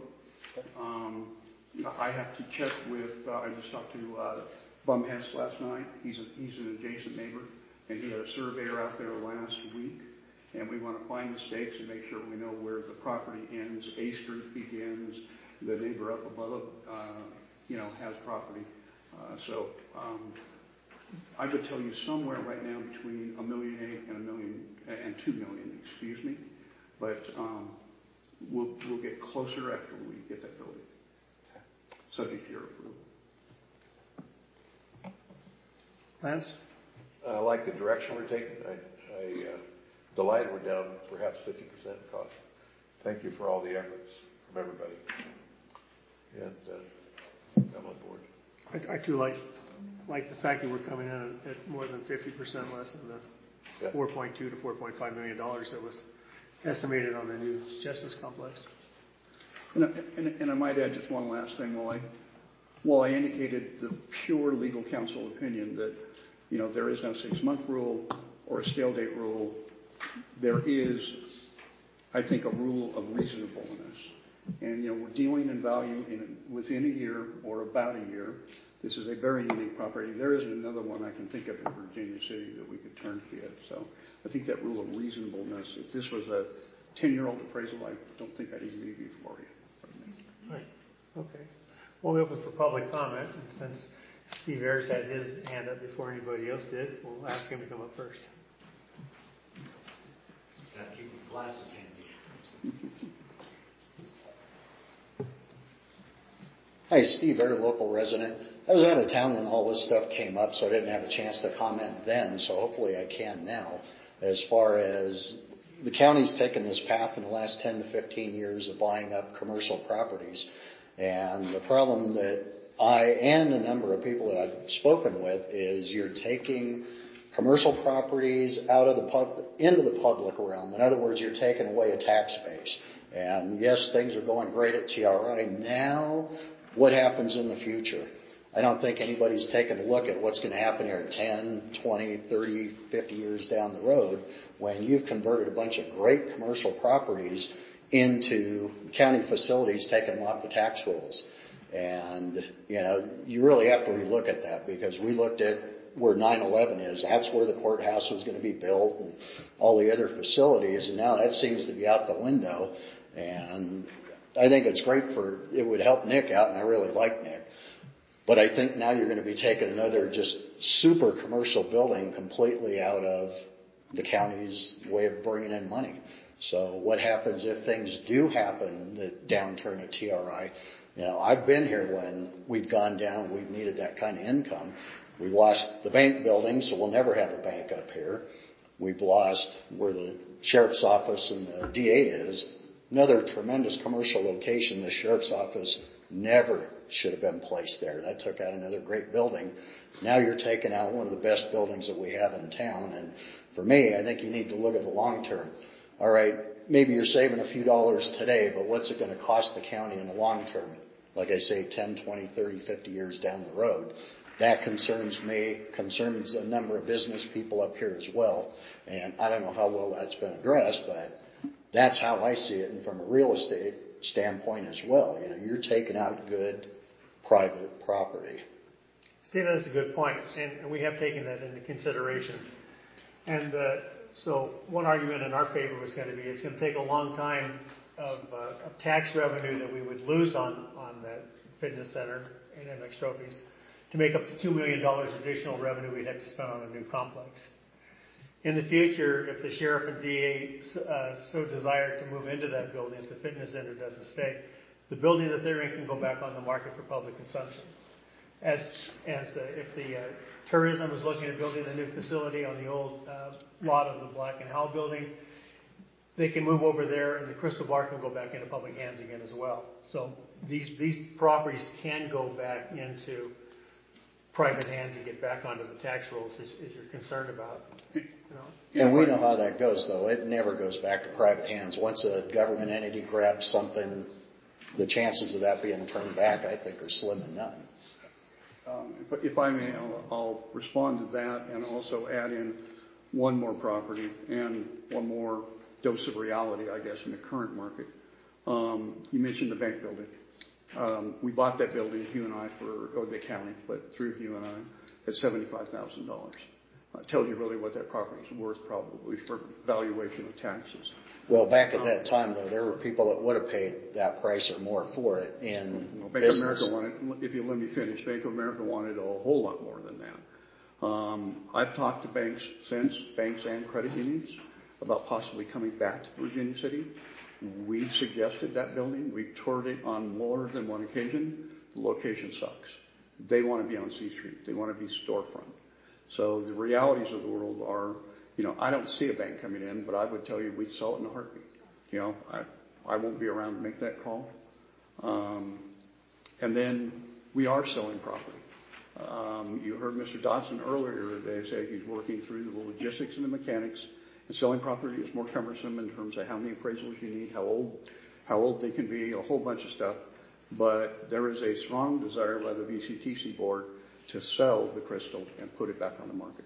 I have to check with, I just talked to Bumhess last night. He's an adjacent neighbor, and he had a surveyor out there last week. And we want to find the stakes and make sure we know where the property ends, A Street begins, the neighbor up above, has property. So I would tell you somewhere right now between $1.8 million and $2 million, excuse me. But we'll get closer after we get that building, subject to your approval. Lance? I like the direction we're taking. I delighted we're down perhaps 50% in cost. Thank you for all the efforts from everybody. And I'm on board. I too like the fact that we're coming in at more than 50% less than the $4.2 to $4.5 million that was estimated on the new Justice Complex. And I might add just one last thing while Well, I indicated the pure legal counsel opinion that, there is no 6-month rule or a stale date rule. There is, I think, a rule of reasonableness. And, we're dealing in value within a year or about a year. This is a very unique property. There isn't another one I can think of in Virginia City that we could turnkey it. So I think that rule of reasonableness, if this was a 10-year-old appraisal, I don't think I'd even be for you. Right. Okay. Well, we open for public comment, and since Steve Ayers had his hand up before anybody else did, we'll ask him to come up first. Got to keep the glasses handy. Hi, Steve Ayers, local resident. I was out of town when all this stuff came up, so I didn't have a chance to comment then, so hopefully I can now. As far as the county's taken this path in the last 10 to 15 years of buying up commercial properties, and the problem that I and a number of people that I've spoken with is you're taking commercial properties out of into the public realm. In other words, you're taking away a tax base. And yes, things are going great at TRI. Now, what happens in the future? I don't think anybody's taken a look at what's going to happen here 10, 20, 30, 50 years down the road when you've converted a bunch of great commercial properties into county facilities, taking them off the tax rolls. And, you really have to relook at that, because we looked at where 9/11 is. That's where the courthouse was going to be built and all the other facilities. And now that seems to be out the window. And I think it's great it would help Nick out, and I really like Nick. But I think now you're going to be taking another just super commercial building completely out of the county's way of bringing in money. So what happens if things do happen, the downturn at TRI? I've been here when we've gone down, we've needed that kind of income. We've lost the bank building, so we'll never have a bank up here. We've lost where the sheriff's office and the DA is. Another tremendous commercial location. The sheriff's office never should have been placed there. That took out another great building. Now you're taking out one of the best buildings that we have in town. And for me, I think you need to look at the long term. All right, maybe you're saving a few dollars today, but what's it going to cost the county in the long term? Like I say, 10, 20, 30, 50 years down the road. That concerns me, concerns a number of business people up here as well. And I don't know how well that's been addressed, but that's how I see it. And from a real estate standpoint as well, you're taking out good private property. Steve, that's a good point, and we have taken that into consideration. And so one argument in our favor was going to be it's going to take a long time of tax revenue that we would lose on that fitness center and MX Trophies to make up the $2 million additional revenue we'd have to spend on a new complex. In the future, if the sheriff and DA so desire to move into that building, if the fitness center doesn't stay, the building that they're in can go back on the market for public consumption. If the tourism is looking at building a new facility on the old lot of the Black and Howell building, they can move over there, and the Crystal Bar can go back into public hands again as well. So these properties can go back into private hands and get back onto the tax rolls, as you're concerned about. And we know how that goes, though. It never goes back to private hands. Once a government entity grabs something, the chances of that being turned back, I think, are slim to none. If I may, I'll respond to that and also add in one more property and one more dose of reality, I guess, in the current market. You mentioned the bank building. We bought that building, Hugh and I, or the county, but through Hugh and I, at $75,000. Tells you really what that property is worth, probably, for valuation of taxes. Well, back at that time, though, there were people that would have paid that price or more for it in Bank of America wanted, if you let me finish, Bank of America wanted a whole lot more than that. I've talked to banks since, banks and credit unions, about possibly coming back to Virginia City. We suggested that building. We toured it on more than one occasion. The location sucks. They want to be on C Street. They want to be storefront. So the realities of the world are, I don't see a bank coming in, but I would tell you we'd sell it in a heartbeat. I won't be around to make that call. And then we are selling property. You heard Mr. Dodson earlier today say he's working through the logistics and the mechanics. And selling property is more cumbersome in terms of how many appraisals you need, how old they can be, a whole bunch of stuff. but there is a strong desire by the VCTC board to sell the Crystal and put it back on the market.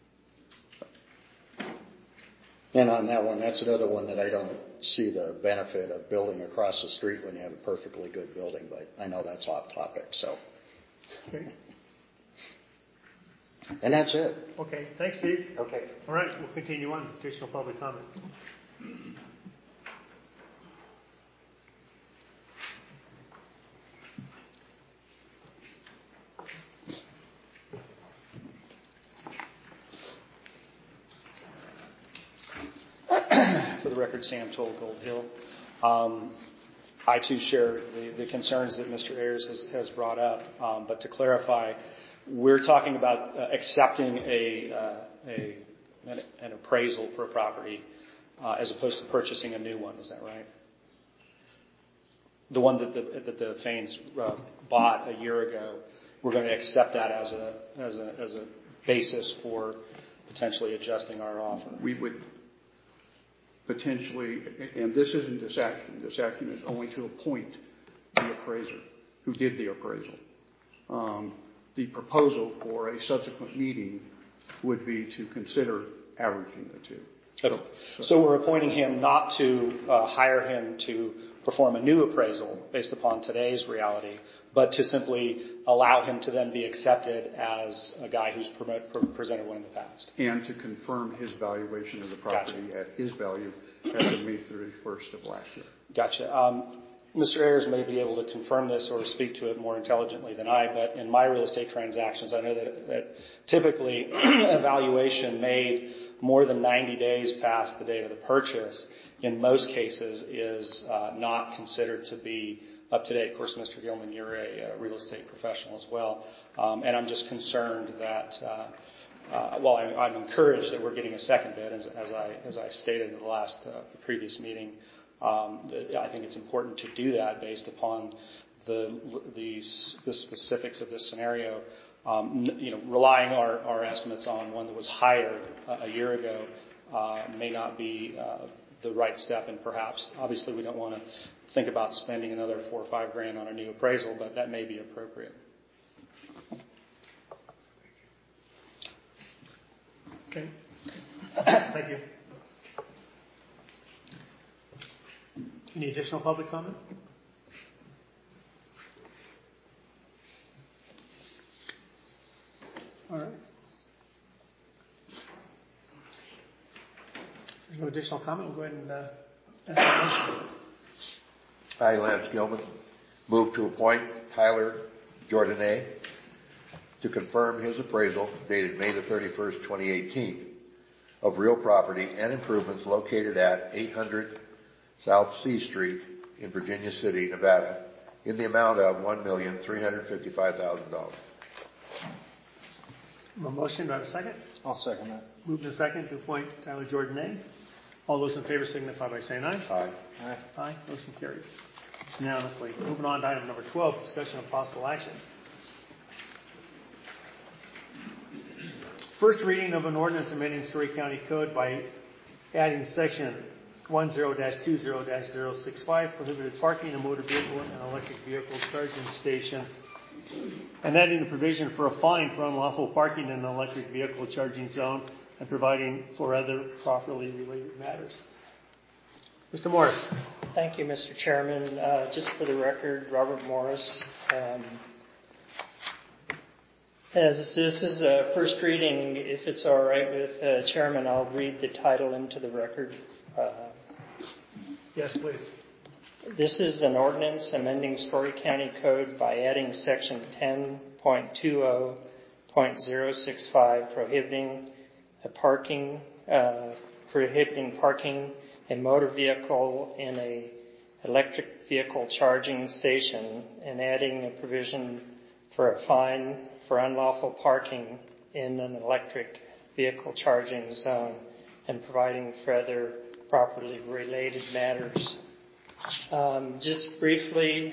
And on that one, that's another one that I don't see the benefit of building across the street when you have a perfectly good building, but I know that's off topic, so. Okay. And that's it. Okay. Thanks, Steve. Okay. All right. We'll continue on. Additional public comment. For the record, Sam Toll, Gold Hill. I too share the concerns that Mr. Ayers has brought up. But to clarify, we're talking about accepting an appraisal for a property as opposed to purchasing a new one. Is that right? The one that the Fains bought a year ago, we're going to accept that as a basis for potentially adjusting our offer. We would potentially, and this isn't this action. This action is only to appoint the appraiser who did the appraisal. The proposal for a subsequent meeting would be to consider averaging the two. Okay. So we're appointing him not to hire him to perform a new appraisal based upon today's reality, but to simply allow him to then be accepted as a guy who's presented one in the past. And to confirm his valuation of the property at his value as of May 31st of last year. Gotcha. Mr. Ayers may be able to confirm this or speak to it more intelligently than I, but in my real estate transactions, I know that typically a valuation made more than 90 days past the date of the purchase, in most cases, is not considered to be up to date. Of course, Mr. Gilman, you're a real estate professional as well, and I'm just concerned that while I'm encouraged that we're getting a second bid, as I stated in the previous meeting, I think it's important to do that based upon the specifics of this scenario. Relying our estimates on one that was hired a year ago may not be the right step, and perhaps, obviously, we don't want to think about spending another $4 or $5 grand on a new appraisal, but that may be appropriate. Okay. Thank you. Any additional public comment? All right. If there's no additional comment, we'll go ahead and ask the motion. I, Lance Gilman, move to appoint Tyler Jordanet to confirm his appraisal dated May the 31st, 2018 of real property and improvements located at 800 South C Street in Virginia City, Nevada, in the amount of $1,355,000. A motion, do I have a second? I'll second that. Moved and second to appoint Tyler Jordanet. All those in favor signify by saying aye. Aye. Aye. Aye. Motion carries unanimously. Moving on to item number 12, discussion of possible action. First reading of an ordinance amending Story County Code by adding section 10-20-065, prohibited parking in motor vehicle and electric vehicle charging station, and adding a provision for a fine for unlawful parking in an electric vehicle charging zone, and providing for other properly related matters. Mr. Morris. Thank you, Mr. Chairman. Just for the record, Robert Morris. As this is a first reading, if it's all right with Chairman, I'll read the title into the record. Yes, please. This is an ordinance amending Story County Code by adding section 10.20.065, prohibiting parking a motor vehicle in a electric vehicle charging station, and adding a provision for a fine for unlawful parking in an electric vehicle charging zone, and providing for other properly related matters. Just briefly,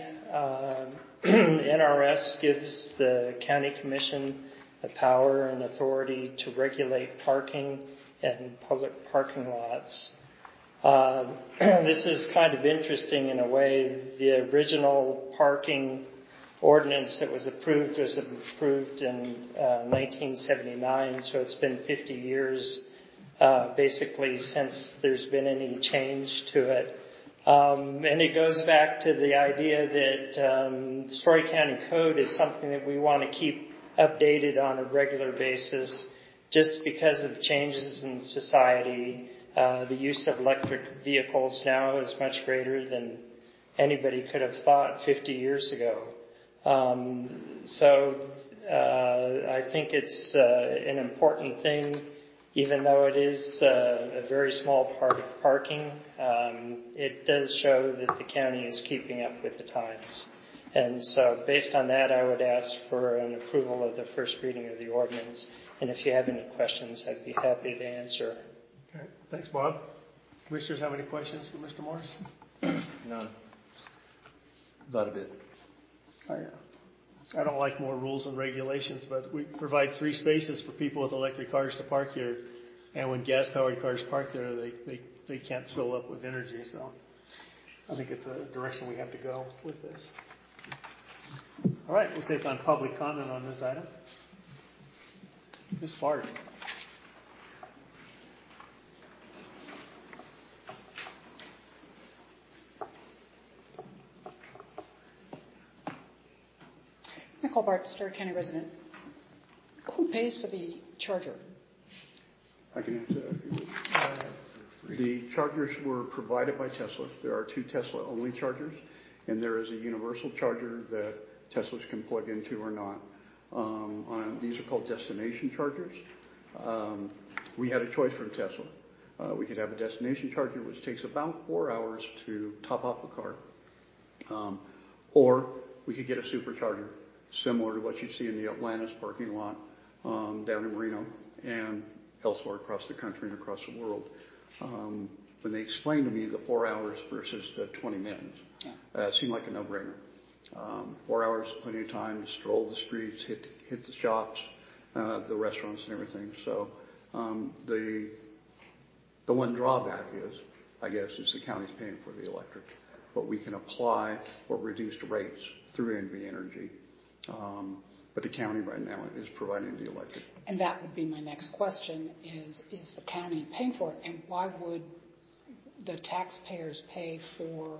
NRS gives the County Commission the power and authority to regulate parking in public parking lots. This is kind of interesting in a way. The original parking ordinance that was approved in 1979, so it's been 50 years basically since there's been any change to it. And it goes back to the idea that Story County Code is something that we want to keep updated on a regular basis just because of changes in society. The use of electric vehicles now is much greater than anybody could have thought 50 years ago. So I think it's an important thing, even though it is a very small part of parking. It does show that the county is keeping up with the times. And so based on that, I would ask for an approval of the first reading of the ordinance. And if you have any questions, I'd be happy to answer. Okay. Thanks, Bob. Commissioners have any questions for Mr. Morris? None. Not a bit. I don't like more rules and regulations, but we provide 3 spaces for people with electric cars to park here. And when gas-powered cars park there, they can't fill up with energy. So I think it's a direction we have to go with this. All right, we'll take on public comment on this item. Ms. Bard. Nicole Bart, Story County resident. Who pays for the charger? I can answer that. The chargers were provided by Tesla. There are 2 Tesla-only chargers, and there is a universal charger that Teslas can plug into or not. These are called destination chargers. We had a choice from Tesla. We could have a destination charger, which takes about 4 hours to top up a car, or we could get a supercharger, similar to what you see in the Atlantis parking lot down in Reno and elsewhere across the country and across the world. When they explained to me the 4 hours versus the 20 minutes, it seemed like a no-brainer. 4 hours, plenty of time to stroll the streets, hit the shops, the restaurants and everything. So the one drawback is, I guess, is the county's paying for the electric, but we can apply for reduced rates through NV Energy. But the county right now is providing the electric. And that would be my next question, is the county paying for it? And why would the taxpayers pay for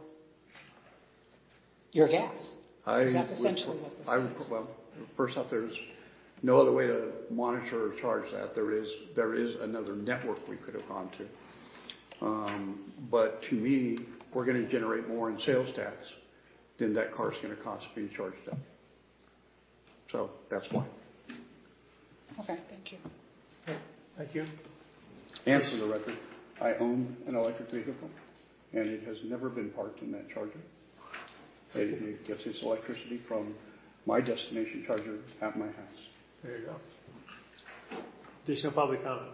your gas? Is that essentially what this is? Well, first off, there's no other way to monitor or charge that. There is another network we could have gone to. But to me, we're going to generate more in sales tax than that car's going to cost being charged up. So that's why. Okay, thank you. Okay, thank you. And for the record, I own an electric vehicle, and it has never been parked in that charger. It gets its electricity from my destination charger at my house. There you go. Additional public comment.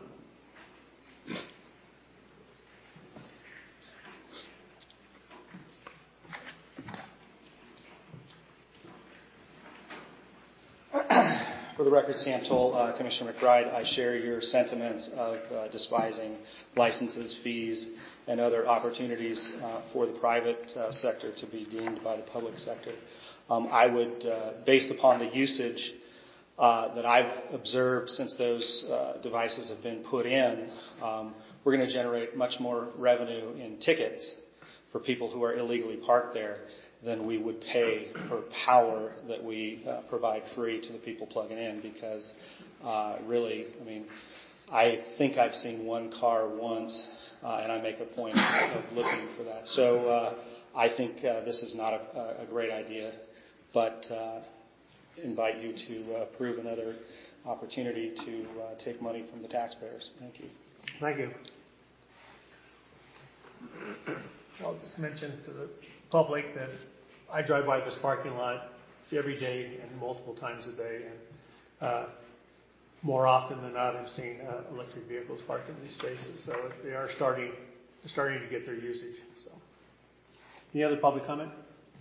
For the record, Sam Toll, Commissioner McBride, I share your sentiments of despising licenses, fees, and other opportunities for the private sector to be deemed by the public sector. I would, based upon the usage that I've observed since those devices have been put in, we're going to generate much more revenue in tickets for people who are illegally parked there than we would pay for power that we provide free to the people plugging in, because really, I mean, I think I've seen one car once, and I make a point of looking for that. So I think this is not a great idea, but invite you to approve another opportunity to take money from the taxpayers. Thank you. Thank you. I'll just mention to the public that I drive by this parking lot every day and multiple times a day, and more often than not, I'm seeing electric vehicles parked in these spaces. So they are starting to get their usage. So, any other public comment?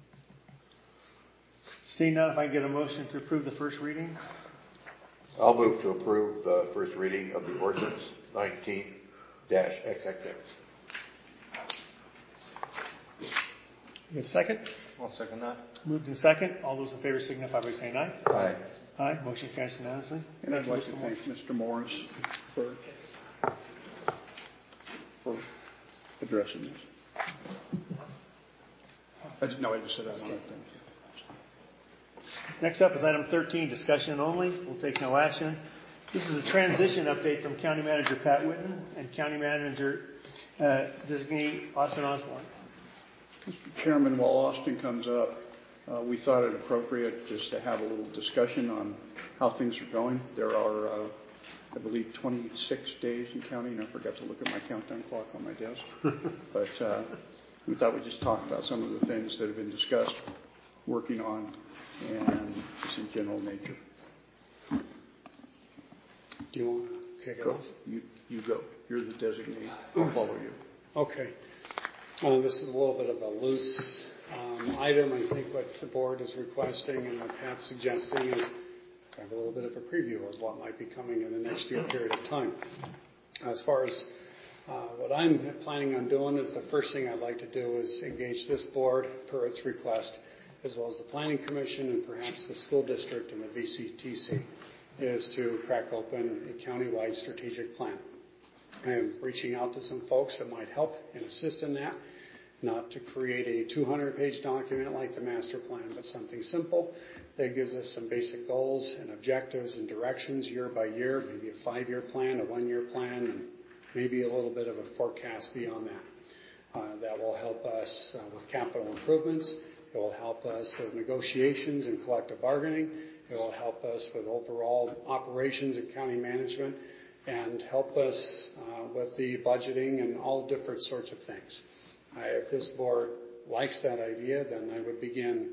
Seeing none, if I can get a motion to approve the first reading. I'll move to approve the first reading of the ordinance 19-XXX. You have a second? I'll second that. Moved in second. All those in favor signify by saying aye. Aye. Aye. Motion carries unanimously. And I'd like to thank Mr. Morris for addressing this. I just said I wanted to thank you. Next up is item 13, discussion only. We'll take no action. This is a transition update from County Manager Pat Whitten and County Manager designee Austin Osborne. Mr. Chairman, while Austin comes up, we thought it appropriate just to have a little discussion on how things are going. There are, I believe, 26 days in county, and I forgot to look at my countdown clock on my desk. But we thought we'd just talk about some of the things that have been discussed, working on, and just in general nature. Do you want to kick it off? You go. You're the designee. I'll follow you. Okay. This is a little bit of a loose item. I think what the board is requesting and what Pat's suggesting is kind of a little bit of a preview of what might be coming in the next year period of time. As far as what I'm planning on doing is the first thing I'd like to do is engage this board per its request, as well as the Planning Commission and perhaps the school district and the VCTC, is to crack open a countywide strategic plan. I am reaching out to some folks that might help and assist in that, not to create a 200-page document like the master plan, but something simple that gives us some basic goals and objectives and directions year by year, maybe a 5-year plan, a 1-year plan, and maybe a little bit of a forecast beyond that. That will help us with capital improvements. It will help us with negotiations and collective bargaining. It will help us with overall operations and county management, and help us with the budgeting and all different sorts of things. If this board likes that idea, then I would begin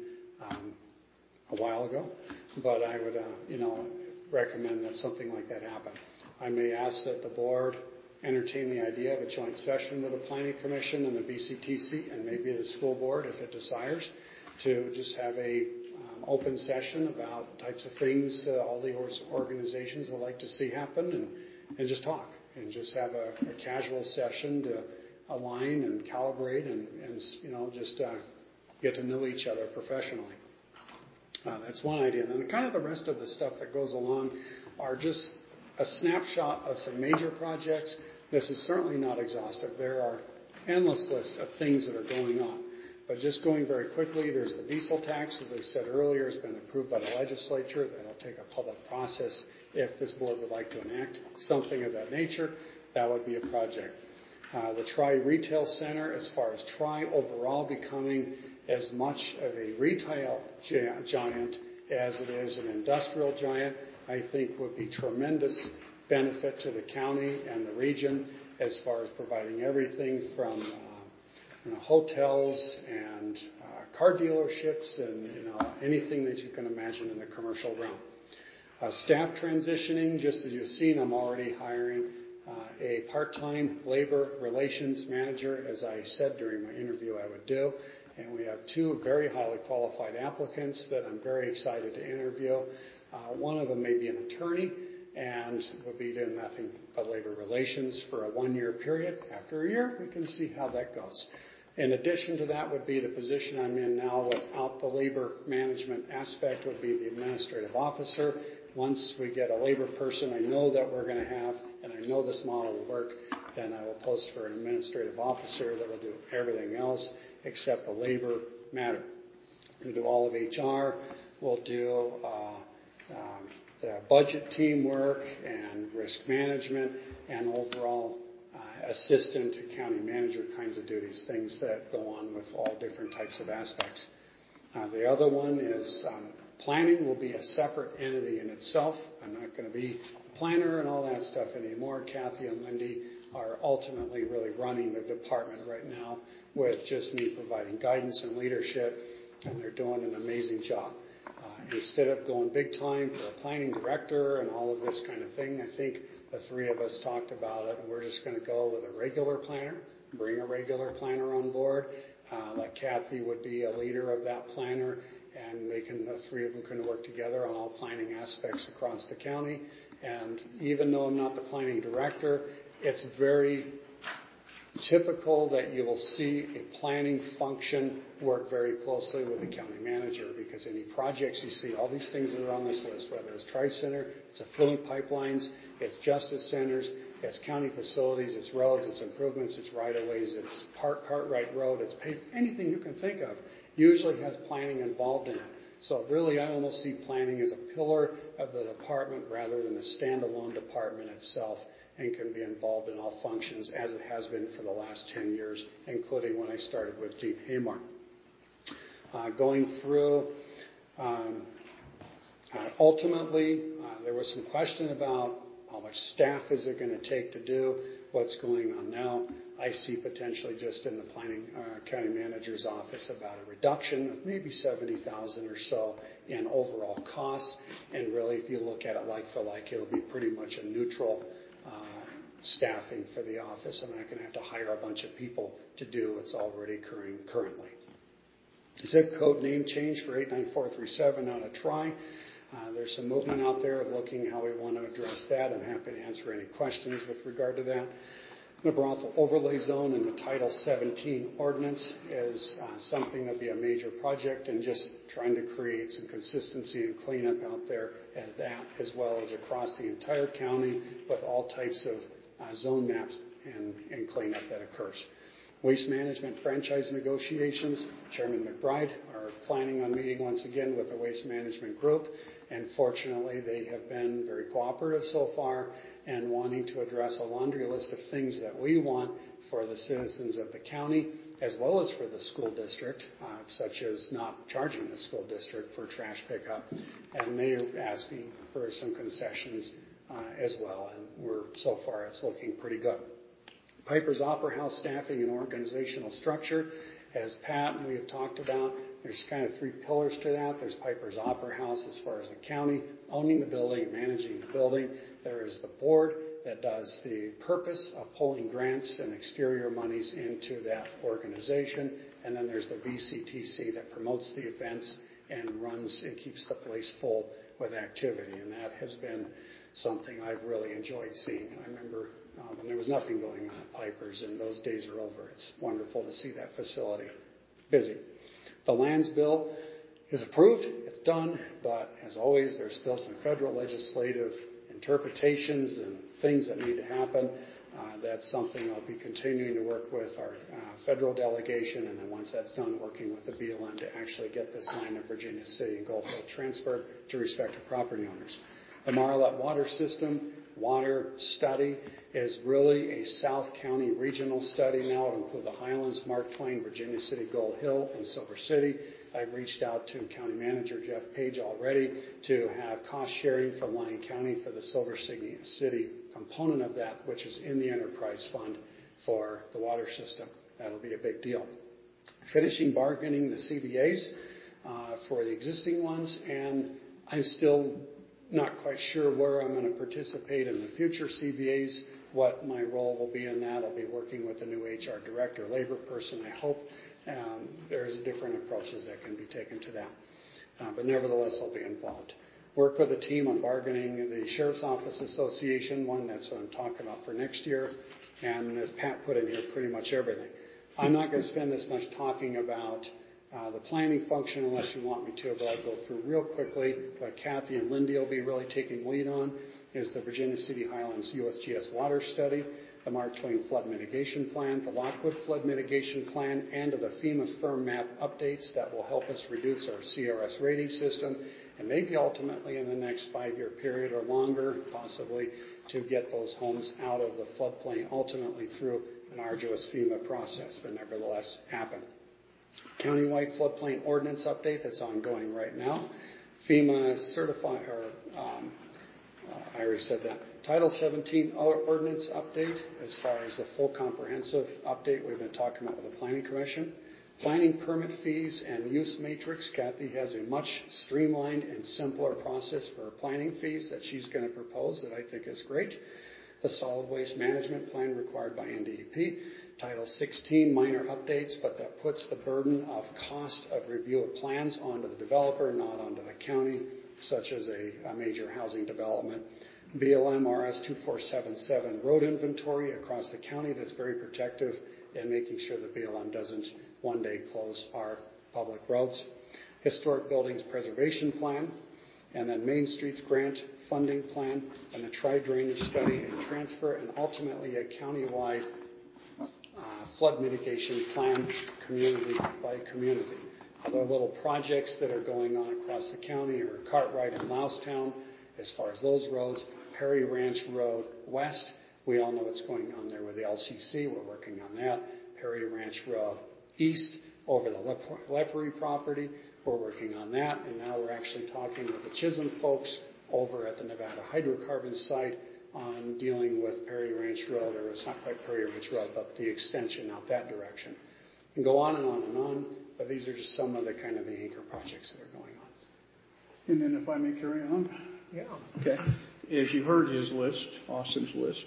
a while ago, but I would, recommend that something like that happen. I may ask that the board entertain the idea of a joint session with the Planning Commission and the VCTC and maybe the school board, if it desires, to just have a open session about types of things all the organizations would like to see happen, and just talk and just have a casual session to align and calibrate and just get to know each other professionally. That's one idea. And then kind of the rest of the stuff that goes along are just a snapshot of some major projects. This is certainly not exhaustive. There are endless lists of things that are going on. But just going very quickly, there's the diesel tax, as I said earlier, has been approved by the legislature. That'll take a public process. If this board would like to enact something of that nature, that would be a project. The Tri-Retail Center, as far as Tri overall becoming as much of a retail giant as it is an industrial giant, I think would be tremendous benefit to the county and the region as far as providing everything from hotels and car dealerships and anything that you can imagine in the commercial realm. Staff transitioning, just as you've seen, I'm already hiring a part-time labor relations manager, as I said during my interview I would do. And we have 2 very highly qualified applicants that I'm very excited to interview. One of them may be an attorney and will be doing nothing but labor relations for a 1-year period. After a year, we can see how that goes. In addition to that would be the position I'm in now without the labor management aspect would be the administrative officer. Once we get a labor person I know that we're going to have, and I know this model will work, then I will post for an administrative officer that will do everything else except the labor matter. We'll do all of HR. We'll do the budget teamwork and risk management and overall assistant to county manager kinds of duties, things that go on with all different types of aspects. The other one is planning will be a separate entity in itself. I'm not going to be a planner and all that stuff anymore. Kathy and Lindy are ultimately really running the department right now with just me providing guidance and leadership, and they're doing an amazing job. Instead of going big time for a planning director and all of this kind of thing, I think the 3 of us talked about it, and we're just going to go with a regular planner, bring a regular planner on board, like Kathy would be a leader of that planner, and the 3 of them can work together on all planning aspects across the county. And even though I'm not the planning director, it's very typical that you will see a planning function work very closely with the county manager, because any projects you see, all these things that are on this list, whether it's Tri-Center, it's affluent pipelines, it's justice centers, it's county facilities, it's roads, it's improvements, it's right-of-ways, it's Cartwright Road, it's paved, anything you can think of usually has planning involved in it. So really, I almost see planning as a pillar of the department rather than a standalone department itself, and can be involved in all functions as it has been for the last 10 years, including when I started with Dean Hamar. Going through, ultimately, there was some question about how much staff is it going to take to do what's going on now. I see potentially just in the planning county manager's office about a reduction of maybe $70,000 or so in overall costs. And really, if you look at it like for like, it'll be pretty much a neutral staffing for the office. I'm not going to have to hire a bunch of people to do what's already occurring currently. Zip code name change for 89437 out of Tri. There's some movement out there of looking how we want to address that. I'm happy to answer any questions with regard to that. The brothel overlay zone and the Title 17 ordinance is something that'll be a major project, and just trying to create some consistency and cleanup out there as that, as well as across the entire county with all types of zone maps and cleanup that occurs. Waste management franchise negotiations. Chairman McBride are planning on meeting once again with the waste management group, and fortunately they have been very cooperative so far and wanting to address a laundry list of things that we want for the citizens of the county as well as for the school district, such as not charging the school district for trash pickup, and they're asking for some concessions as well, and so far it's looking pretty good. Piper's Opera House staffing and organizational structure. As Pat and we have talked about, there's kind of three pillars to that. There's Piper's Opera House as far as the county owning the building and managing the building. There is the board that does the purpose of pulling grants and exterior monies into that organization. And then there's the VCTC that promotes the events and runs and keeps the place full with activity. And that has been something I've really enjoyed seeing. I remember when there was nothing going on at Piper's, and those days are over. It's wonderful to see that facility busy. The lands bill is approved. It's done. But as always, there's still some federal legislative interpretations and things that need to happen. That's something I'll be continuing to work with our federal delegation, and then once that's done, working with the BLM to actually get this line of Virginia City and Gulf Hill transferred to respective property owners. The Marlette Water System water study is really a South County regional study now. It'll include the Highlands, Mark Twain, Virginia City, Gold Hill, and Silver City. I've reached out to County Manager Jeff Page already to have cost sharing from Lyon County for the Silver City component of that, which is in the enterprise fund for the water system. That'll be a big deal. Finishing bargaining the CBAs for the existing ones, and I'm still not quite sure where I'm going to participate in the future CBAs, what my role will be in that. I'll be working with the new HR director, labor person, I hope. There's different approaches that can be taken to that. But nevertheless, I'll be involved. Work with the team on bargaining the Sheriff's Office Association one. That's what I'm talking about for next year. And as Pat put in here, pretty much everything. I'm not going to spend this much talking about the planning function unless you want me to, but I'll go through real quickly. What Kathy and Lindy will be really taking lead on is the Virginia City Highlands USGS water study, the Mark Twain flood mitigation plan, the Lockwood flood mitigation plan, and the FEMA firm map updates that will help us reduce our CRS rating system, and maybe ultimately in the next 5-year period or longer, possibly, to get those homes out of the floodplain, ultimately through an arduous FEMA process, but nevertheless happen. Countywide floodplain ordinance update that's ongoing right now. FEMA certified, I already said that. Title 17 ordinance update as far as the full comprehensive update we've been talking about with the Planning Commission. Planning permit fees and use matrix. Kathy has a much streamlined and simpler process for planning fees that she's going to propose that I think is great. The solid waste management plan required by NDEP. Title 16 minor updates, but that puts the burden of cost of review of plans onto the developer, not onto the county, such as a major housing development. BLM RS 2477 road inventory across the county that's very protective in making sure that BLM doesn't one day close our public roads. Historic Buildings Preservation Plan, and then Main Streets Grant Funding Plan, and a tri-drainage study and transfer, and ultimately a countywide flood mitigation plan, community by community. Other little projects that are going on across the county are Cartwright and Loustown. As far as those roads, Perry Ranch Road West, we all know what's going on there with the LCC. We're working on that. Perry Ranch Road East, over the Lepery property, we're working on that. And now we're actually talking with the Chisholm folks over at the Nevada hydrocarbon site on dealing with Perry Ranch Road, or it's not quite Perry Ranch Road, but the extension out that direction. And go on and on and on, but these are just some of the kind of the anchor projects that are going on. And then if I may carry on. Yeah. Okay. As you heard his list, Austin's list,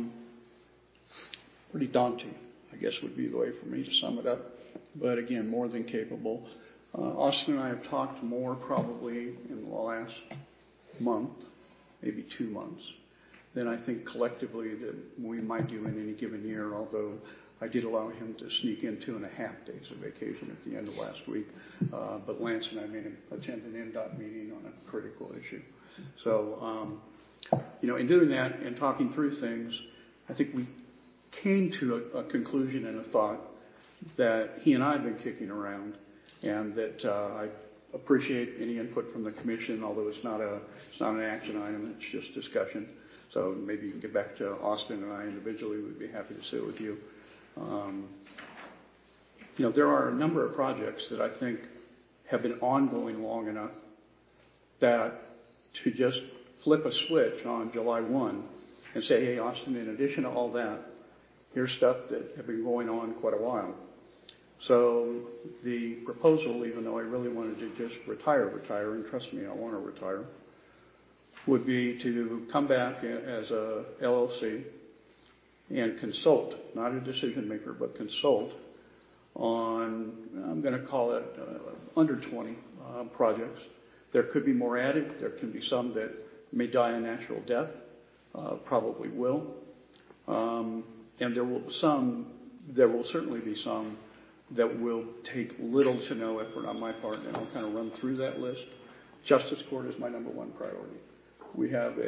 pretty daunting, I guess would be the way for me to sum it up. But again, more than capable. Austin and I have talked more probably in the last month, maybe 2 months, than I think collectively that we might do in any given year, although I did allow him to sneak in 2.5 days of vacation at the end of last week. But Lance and I made him attend an NDOT meeting on a critical issue. So, in doing that and talking through things, I think we came to a conclusion and a thought that he and I have been kicking around, and that I appreciate any input from the commission, although it's not an action item, it's just discussion. So maybe you can get back to Austin and I individually. We'd be happy to sit with you. There are a number of projects that I think have been ongoing long enough that to just flip a switch on July 1 and say, hey, Austin, in addition to all that, here's stuff that have been going on quite a while. So the proposal, even though I really wanted to just retire, and trust me, I want to retire, would be to come back as a LLC and consult, not a decision maker, but consult on, I'm going to call it under 20 projects. There could be more added. There can be some that may die a natural death, probably will. And there will certainly be some that will take little to no effort on my part, and I'll kind of run through that list. Justice Court is my number one priority. We have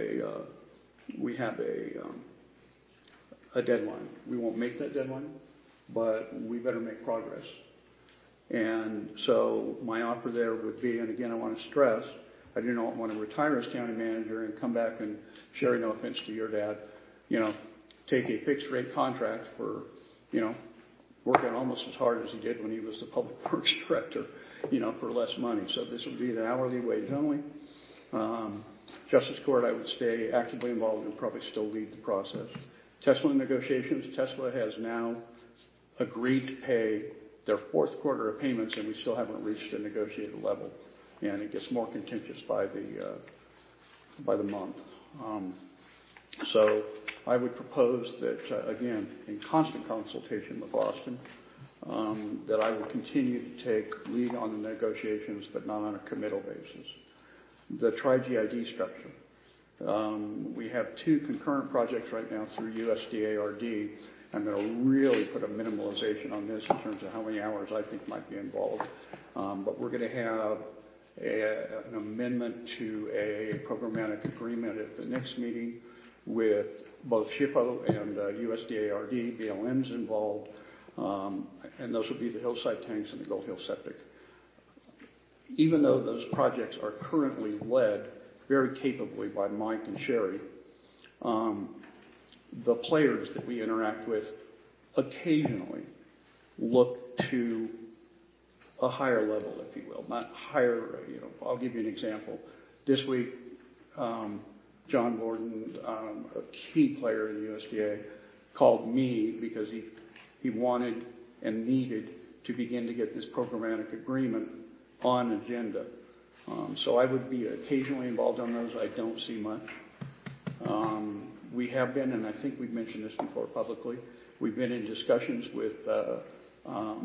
a deadline. We won't make that deadline, but we better make progress. And so my offer there would be, and again I want to stress, I do not want to retire as county manager and come back and, Sherry, no offense to your dad, take a fixed rate contract for, working almost as hard as he did when he was the public works director, for less money. So this would be an hourly wage only. Justice Court, I would stay actively involved and probably still lead the process. Tesla negotiations, Tesla has now agreed to pay their fourth quarter of payments, and we still haven't reached a negotiated level. And it gets more contentious by the month. So I would propose that, again, in constant consultation with Austin, that I would continue to take lead on the negotiations, but not on a committal basis. The Tri-GID structure. We have 2 concurrent projects right now through USDA-RD. I'm going to really put a minimalization on this in terms of how many hours I think might be involved. But we're going to have an amendment to a programmatic agreement at the next meeting with both SHPO and USDA-RD, BLM's involved, and those will be the hillside tanks and the Gold Hill septic. Even though those projects are currently led very capably by Mike and Sherry, the players that we interact with occasionally look to a higher level, if you will, not higher, I'll give you an example. This week, John Gordon, a key player in the USDA, called me because he wanted and needed to begin to get this programmatic agreement on agenda. So I would be occasionally involved on those. I don't see much. We have been, and I think we've mentioned this before publicly, we've been in discussions with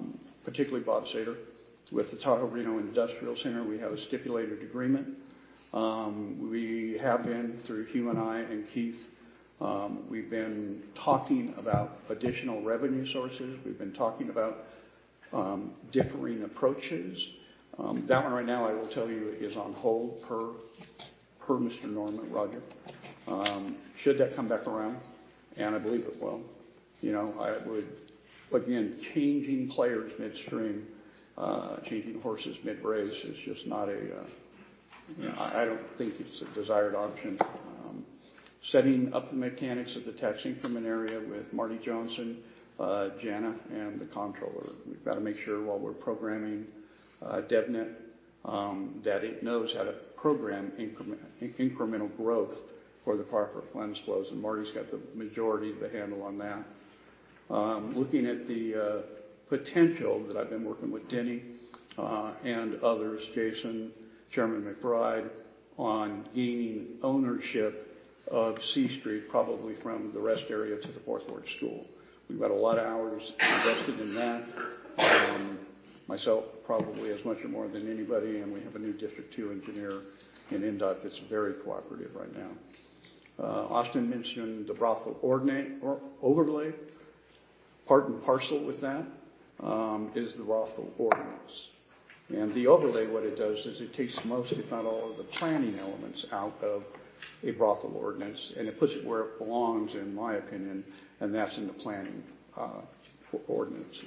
particularly Bob Sater, with the Tahoe Reno Industrial Center. We have a stipulated agreement. We have been, through Hugh and I and Keith, we've been talking about additional revenue sources. We've been talking about differing approaches. That one right now, I will tell you, is on hold per Mr. Norman, Roger. Should that come back around, and I believe it will, I would, again, changing players midstream, changing horses mid-race is just not I don't think it's a desired option. Setting up the mechanics of the tax increment area with Marty Johnson, Jana, and the comptroller. We've got to make sure while we're programming DevNet that it knows how to program incremental growth for the proper funds flows, and Marty's got the majority of the handle on that. Looking at the potential that I've been working with Denny and others, Jason, Chairman McBride, on gaining ownership of C Street, probably from the rest area to the Fourth Ward School. We've got a lot of hours invested in that. Myself, probably as much or more than anybody, and we have a new District 2 engineer in NDOT that's very cooperative right now. Austin mentioned the brothel overlay. Part and parcel with that is the brothel ordinance. And the overlay, what it does is it takes most, if not all, of the planning elements out of a brothel ordinance, and it puts it where it belongs, in my opinion, and that's in the planning ordinances.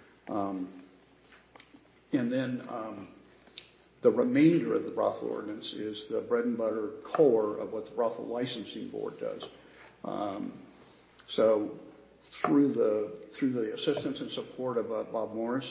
And then the remainder of the brothel ordinance is the bread and butter core of what the brothel licensing board does. So through the assistance and support of Bob Morris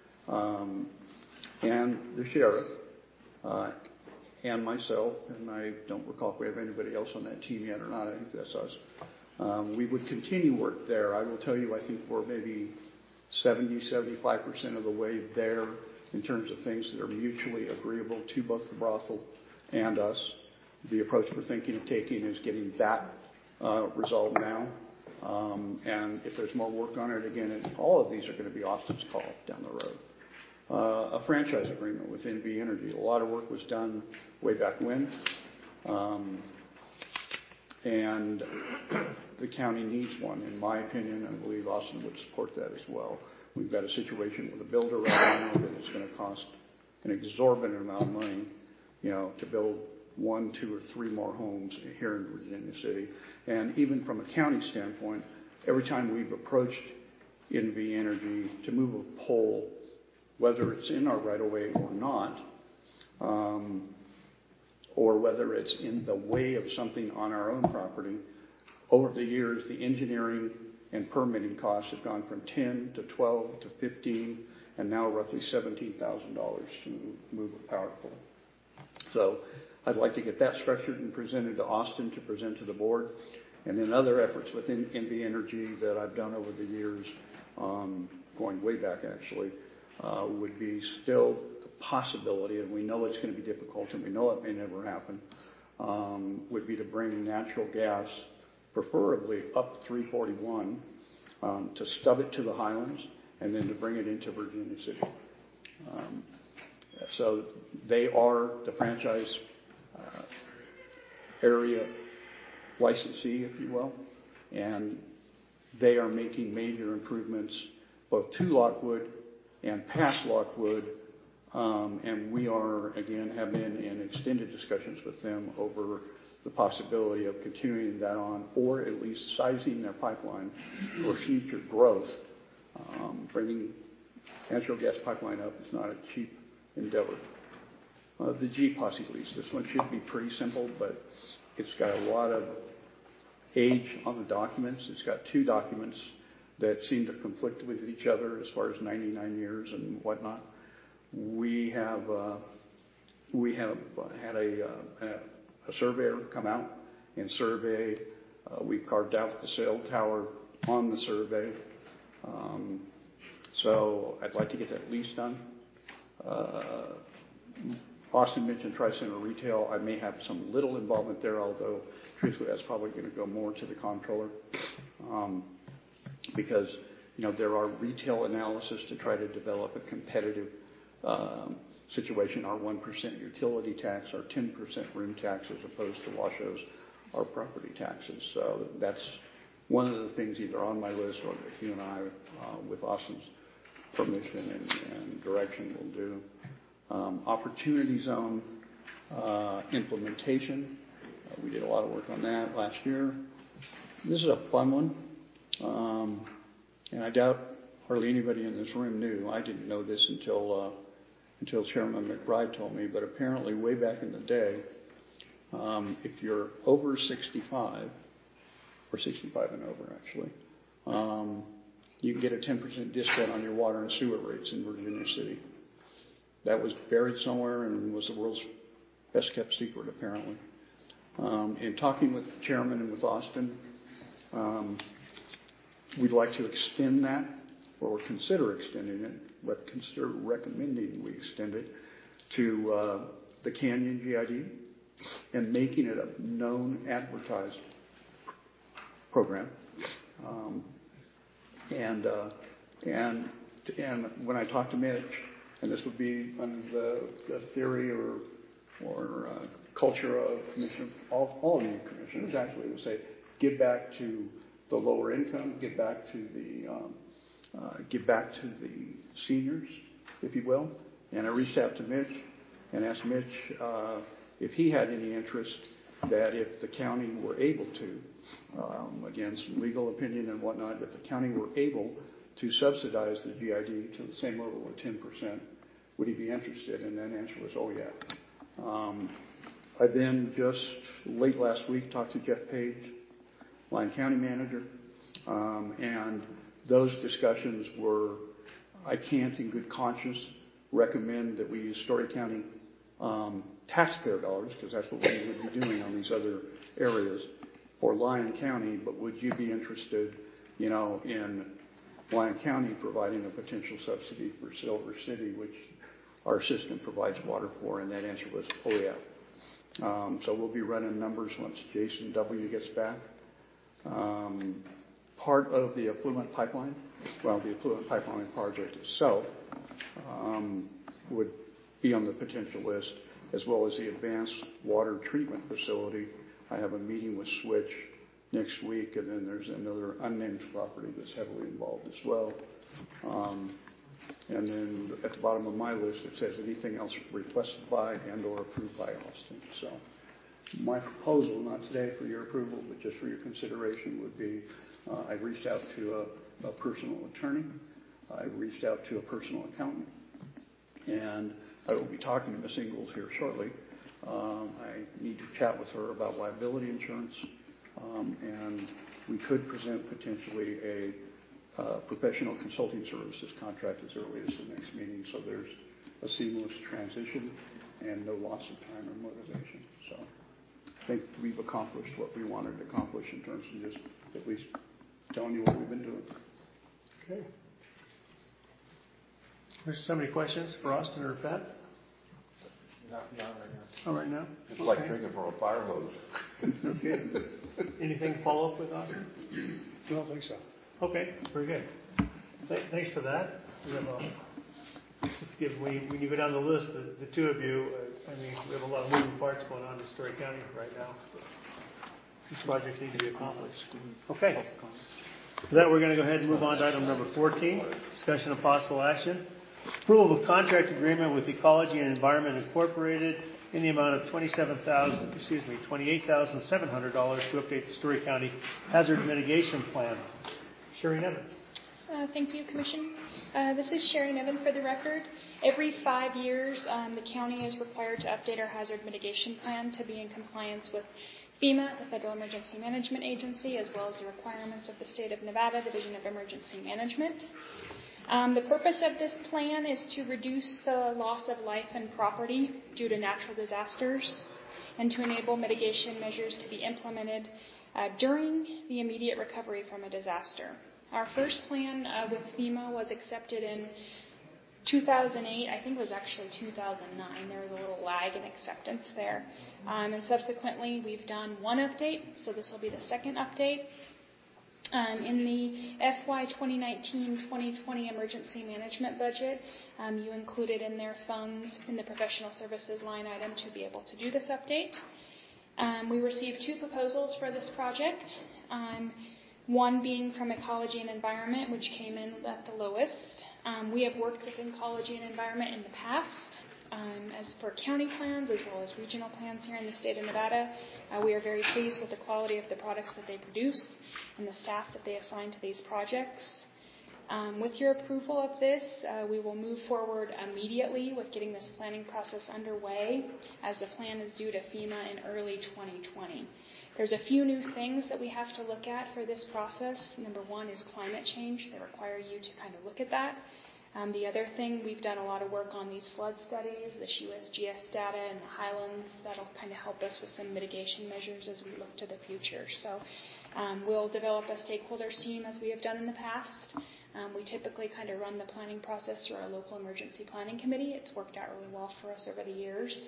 and the sheriff and myself, and I don't recall if we have anybody else on that team yet or not. I think that's us. We would continue work there. I will tell you, I think we're maybe 70-75% of the way there in terms of things that are mutually agreeable to both the brothel and us. The approach we're thinking of taking is getting that resolved now. And if there's more work on it, again, all of these are going to be Austin's call down the road. A franchise agreement with NV Energy. A lot of work was done way back when. And the county needs one, in my opinion, and I believe Austin would support that as well. We've got a situation with a builder right now that is going to cost an exorbitant amount of money, to build 1, 2, or 3 more homes here in Virginia City. And even from a county standpoint, every time we've approached NV Energy to move a pole, whether it's in our right-of-way or not, or whether it's in the way of something on our own property, over the years, the engineering and permitting costs have gone from $10 to $12 to $15, and now roughly $17,000 to move a power pole. So I'd like to get that structured and presented to Austin to present to the board. And then other efforts within NV Energy that I've done over the years, going way back actually, would be still the possibility, and we know it's going to be difficult and we know it may never happen, would be to bring natural gas, preferably up 341, to stub it to the Highlands and then to bring it into Virginia City. So they are the franchise area licensee, if you will, and they are making major improvements both to Lockwood and past Lockwood, and we are, again, have been in extended discussions with them over the possibility of continuing that on, or at least sizing their pipeline for future growth. Bringing natural gas pipeline up is not a cheap endeavor. The G Posse lease, this one should be pretty simple, but it's got a lot of age on the documents. It's got 2 documents that seem to conflict with each other as far as 99 years and whatnot. We have had a surveyor come out and survey. We've carved out the cell tower on the survey. So I'd like to get that lease done. Austin mentioned Tri-Center Retail. I may have some little involvement there, although truthfully that's probably going to go more to the comptroller. Because there are retail analysis to try to develop a competitive situation, our 1% utility tax, our 10% room tax as opposed to Washoe's, our property taxes. So that's one of the things either on my list or that Hugh and I, with Austin's permission and direction, will do. Opportunity zone implementation. We did a lot of work on that last year. This is a fun one. And I doubt hardly anybody in this room knew. I didn't know this until Chairman McBride told me, but apparently way back in the day, if you're over 65, or 65 and over actually, you can get a 10% discount on your water and sewer rates in Virginia City. That was buried somewhere and was the world's best kept secret apparently. In talking with the chairman and with Austin, we'd like to extend that, or consider extending it, but consider recommending we extend it to the Canyon GID and making it a known advertised program. And when I talk to Mitch, and this would be under the theory or culture of commission, all of you commissioners actually would say, give back to the lower income, give back to the seniors, if you will. And I reached out to Mitch and asked Mitch if he had any interest that if the county were able to, again, some legal opinion and whatnot, if the county were able to subsidize the GID to the same level of 10%, would he be interested? And that answer was, oh yeah. I then just late last week talked to Jeff Page, Lyon County manager, and those discussions were, I can't in good conscience recommend that we use Story County taxpayer dollars, because that's what we would be doing on these other areas, for Lyon County, but would you be interested, in Lyon County providing a potential subsidy for Silver City, which our system provides water for? And that answer was, oh yeah. So we'll be running numbers once Jason W. gets back. Part of the effluent pipeline, the effluent pipeline project itself would be on the potential list, as well as the advanced water treatment facility. I have a meeting with Switch next week, and then there's another unnamed property that's heavily involved as well. And then at the bottom of my list, it says anything else requested by and or approved by Austin. So my proposal, not today for your approval, but just for your consideration, would be I've reached out to a personal attorney. I've reached out to a personal accountant. And I will be talking to Ms. Ingalls here shortly. I need to chat with her about liability insurance. And we could present potentially a professional consulting services contract as early as the next meeting, so there's a seamless transition and no loss of time or motivation. So I think we've accomplished what we wanted to accomplish in terms of just at least telling you what we've been doing. Okay. There's so many questions for Austin or Pat? Not right now. Not right now? It's like drinking from a fire hose. Okay. Anything to follow up with, Austin? I don't think so. Okay, very good. Thanks for that. We have when you go down the list, the two of you, we have a lot of moving parts going on in Story County right now. These projects need to be accomplished. Okay. With that, we're going to go ahead and move on to item number 14, discussion of possible action. Approval of contract agreement with Ecology and Environment Incorporated in the amount of $28,700 to update the Story County Hazard Mitigation Plan. Sherry Nevin. Thank you, Commission. This is Sherry Nevin for the record. Every 5 years, the county is required to update our hazard mitigation plan to be in compliance with FEMA, the Federal Emergency Management Agency, as well as the requirements of the State of Nevada Division of Emergency Management. The purpose of this plan is to reduce the loss of life and property due to natural disasters and to enable mitigation measures to be implemented during the immediate recovery from a disaster. Our first plan with FEMA was accepted in 2008. I think it was actually 2009. There was a little lag in acceptance there. And subsequently, we've done one update, so this will be the second update. In the FY 2019-2020 emergency management budget, you included in there funds in the professional services line item to be able to do this update. We received 2 proposals for this project, one being from Ecology and Environment, which came in at the lowest. We have worked with Ecology and Environment in the past, as for county plans as well as regional plans here in the state of Nevada. We are very pleased with the quality of the products that they produce and the staff that they assign to these projects. With your approval of this, we will move forward immediately with getting this planning process underway, as the plan is due to FEMA in early 2020. There's a few new things that we have to look at for this process. Number 1 is climate change. They require you to kind of look at that. The other thing, we've done a lot of work on these flood studies, this USGS data and the highlands. That'll kind of help us with some mitigation measures as we look to the future. So we'll develop a stakeholders team as we have done in the past. We typically kind of run the planning process through our local emergency planning committee. It's worked out really well for us over the years.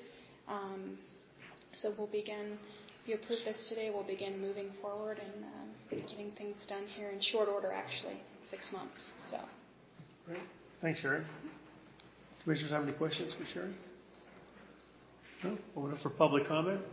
So we'll begin, if you approve this today, we'll begin moving forward and getting things done here in short order, actually, 6 months. So. Great. Thanks, Sharon. Commissioners have any questions for Sharon? No? Open up for public comment.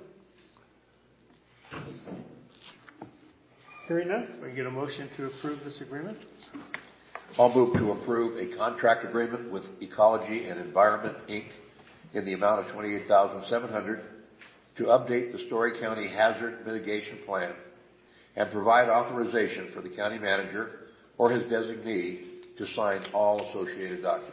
Hearing none, we can get a motion to approve this agreement. I'll move to approve a contract agreement with Ecology and Environment, Inc. in the amount of $28,700 to update the Story County Hazard Mitigation Plan and provide authorization for the county manager or his designee to sign all associated documents.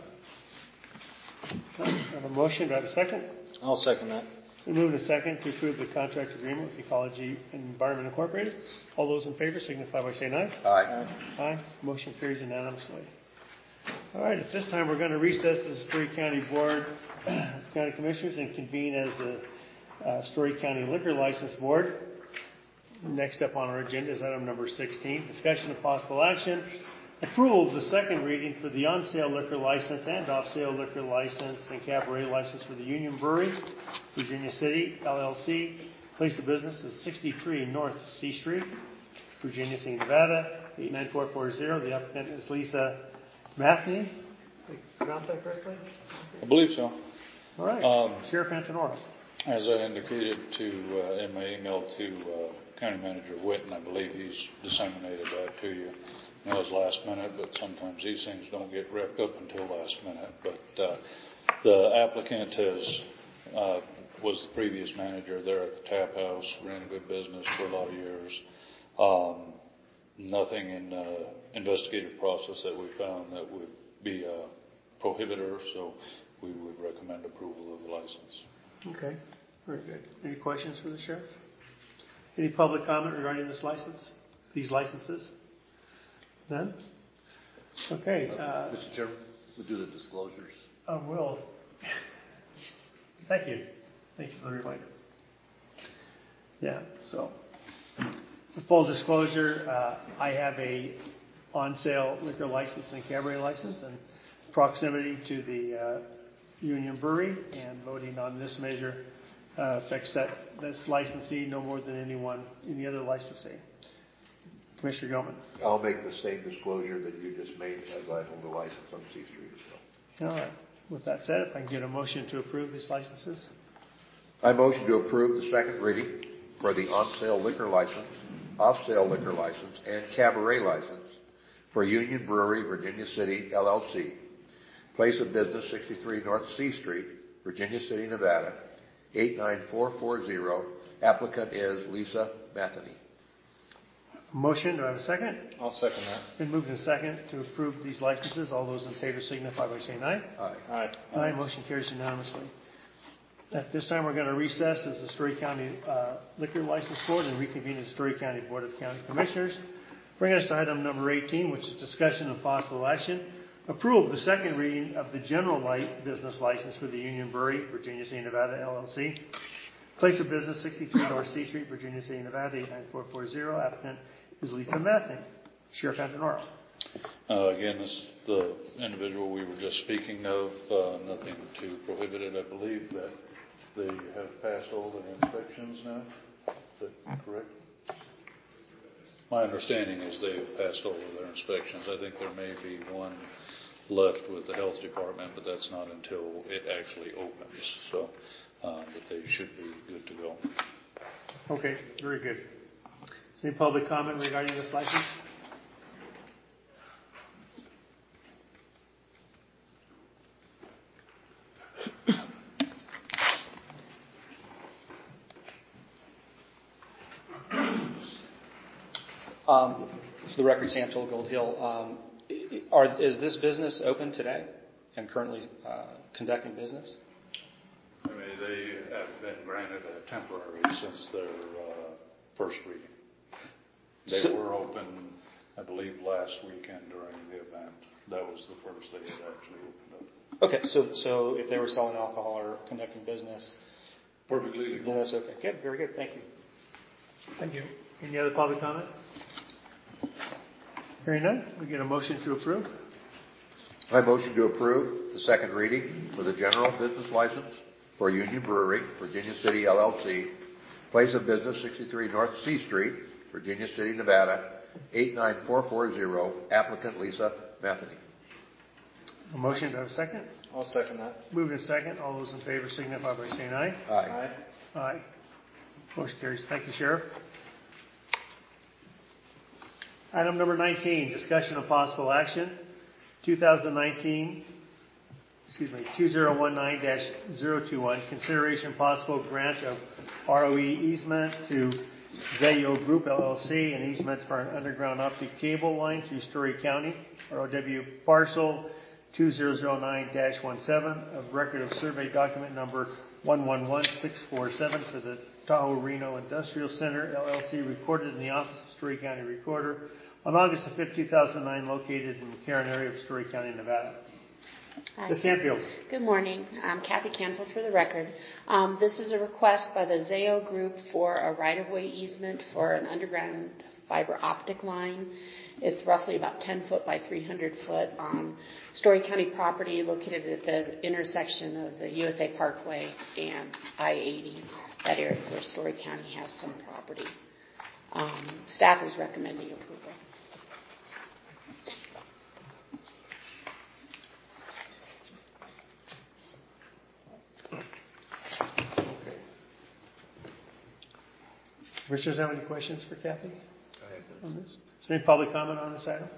I have a motion. Do I have a second? I'll second that. We move to second to approve the contract agreement with Ecology and Environment Incorporated. All those in favor signify by saying aye. Aye. Aye. Motion carries unanimously. All right. At this time, we're going to recess the Story County Board of County Commissioners and convene as the Story County Liquor License Board. Next up on our agenda is item number 16, discussion of possible action. Approval of the second reading for the on-sale liquor license and off-sale liquor license and cabaret license for the Union Brewery, Virginia City, LLC. Place of business is 63 North C Street, Virginia City, Nevada, 89440. The applicant is Lisa Mathney. Did I pronounce that correctly? I believe so. All right. Sheriff Antonoro. As I indicated in my email to County Manager Witten, I believe he's disseminated that to you. It was last minute, but sometimes these things don't get wrapped up until last minute. But the applicant was the previous manager there at the Tap House, ran a good business for a lot of years. Nothing in the investigative process that we found that would be a prohibitor, so we would recommend approval of the license. Okay, very good. Any questions for the sheriff? Any public comment regarding this license? These licenses? None? Okay. Mr. Chairman, we'll do the disclosures. Will. Thank you. Thanks for the reminder. Yeah, so for full disclosure, I have a on-sale liquor license and cabaret license, and proximity to the Union Brewery and voting on this measure affects this licensee no more than any other licensee. Commissioner Gilman. I'll make the same disclosure that you just made as I hold a license on C Street as well. All right. With that said, if I can get a motion to approve these licenses. I motion to approve the second reading for the on-sale liquor license, off-sale liquor license, and cabaret license for Union Brewery, Virginia City, LLC. Place of business 63 North C Street, Virginia City, Nevada, 89440. Applicant is Lisa Mathney. Motion. Do I have a second? I'll second that. Been moved in second to approve these licenses. All those in favor signify by saying aye. Aye. Aye. Aye. Motion carries unanimously. At this time, we're going to recess as the Story County Liquor License Board and reconvene as the Story County Board of County Commissioners. Bring us to item number 18, which is discussion of possible action. Approval of the second reading of the general light business license for the Union Brewery, Virginia City, Nevada, LLC. Place of business 63 North C Street, Virginia City, Nevada, 89440. Applicant is Lisa Mathney. Sheriff Antonoro. Again, this is the individual we were just speaking of. Nothing to prohibit it. I believe that they have passed all the inspections now. Is that correct? My understanding is they have passed over their inspections. I think there may be one left with the health department, but that's not until it actually opens. So, but they should be good to go. Okay, very good. Is there any public comment regarding this license? For the record, Sam Toll, Gold Hill. Is this business open today and currently conducting business? I mean, they have been granted a temporary since their first reading. They were open, I believe, last weekend during the event. That was the first they had actually opened up. Okay, so if they were selling alcohol or conducting business, perfectly legal. Then that's okay. Good, very good. Thank you. Thank you. Any other public comment? Hearing none, we get a motion to approve. I motion to approve the second reading for the general business license for Union Brewery, Virginia City, LLC, place of business 63 North C Street, Virginia City, Nevada, 89440, applicant Lisa Matheny. A motion to have a second? I'll second that. Moved in second. All those in favor signify by saying aye. Aye. Aye. Motion carries. Thank you, Sheriff. Item number 19, discussion of possible action, 2019-2019-021, consideration possible grant of ROE easement to Zayo Group LLC, an easement for an underground optic cable line through Story County, ROW parcel 2009-17 of record of survey document number 111647 for the Tahoe Reno Industrial Center LLC, recorded in the office of Story County Recorder on August 5, 2009, located in the McCarran area of Story County, Nevada. Hi. Ms. Canfield. Good morning. I'm Kathy Canfield for the record. This is a request by the Zayo Group for a right-of-way easement for an underground fiber optic line. It's roughly about 10 foot by 300 foot on Story County property located at the intersection of the USA Parkway and I-80, that area where Story County has some property. Staff is recommending approval. Commissioners have any questions for Kathy on this? Is there any public comment on this item?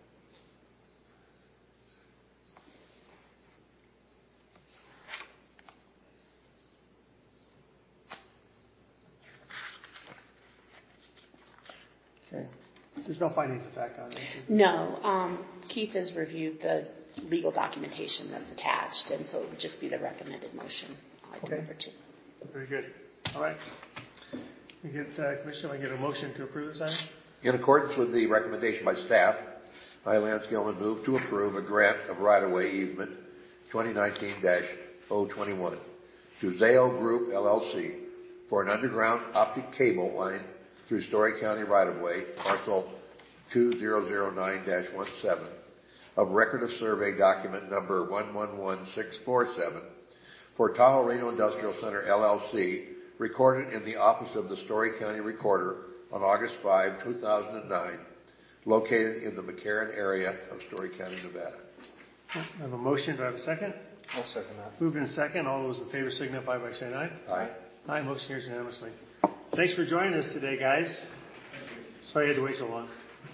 Okay. There's no findings of fact on it. No. Keith has reviewed the legal documentation that's attached, and so it would just be the recommended motion. Item number 2. Very good. All right. Commissioner, I get a motion to approve this item? In accordance with the recommendation by staff, I, Lance Gilman, move to approve a grant of right-of-way easement 2019-021 to Zayo Group LLC for an underground optic cable line through Story County right-of-way, parcel 2009-17, of record of survey document number 111647 for Tahoe Reno Industrial Center LLC, recorded in the office of the Story County Recorder on August 5, 2009, located in the McCarran area of Story County, Nevada. I have a motion. Do I have a second? I'll second that. Moved in second. All those in favor signify by saying aye. Aye. Aye. Motion carries unanimously. Thanks for joining us today, guys. Sorry I had to wait so long.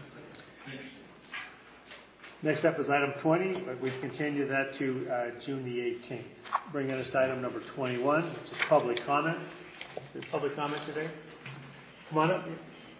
Next up is item 20, but we've continued that to June the 18th. Bringing us to item number 21, which is public comment. Is there public comment today? Come on up.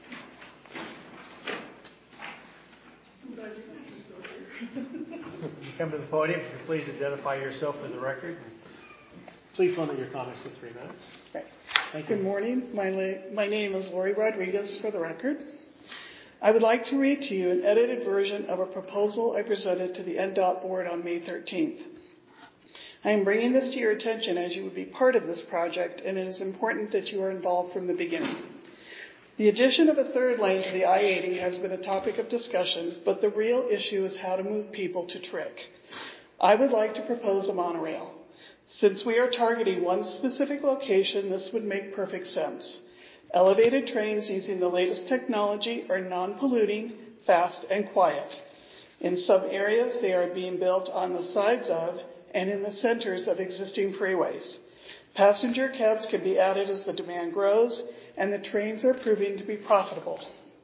You come to the podium. If you please identify yourself for the record. Please limit your comments to 3 minutes. Right. Thank you. Good morning. My name is Lori Rodriguez for the record. I would like to read to you an edited version of a proposal I presented to the NDOT board on May 13th. I am bringing this to your attention as you would be part of this project, and it is important that you are involved from the beginning. The addition of a third lane to the I-80 has been a topic of discussion, but the real issue is how to move people to Trick. I would like to propose a monorail. Since we are targeting one specific location, this would make perfect sense. Elevated trains using the latest technology are non-polluting, fast, and quiet. In some areas, they are being built on the sides of and in the centers of existing freeways. Passenger cabs can be added as the demand grows, and the trains are proving to be profitable.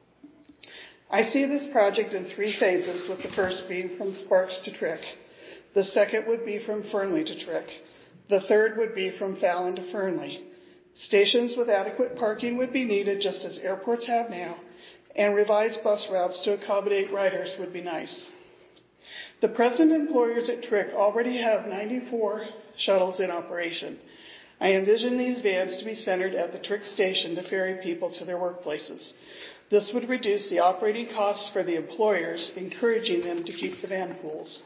I see this project in 3 phases, with the first being from Sparks to Trick. The second would be from Fernley to Trick. The third would be from Fallon to Fernley. Stations with adequate parking would be needed, just as airports have now, and revised bus routes to accommodate riders would be nice. The present employers at Trick already have 94 shuttles in operation. I envision these vans to be centered at the Trick station to ferry people to their workplaces. This would reduce the operating costs for the employers, encouraging them to keep the van pools.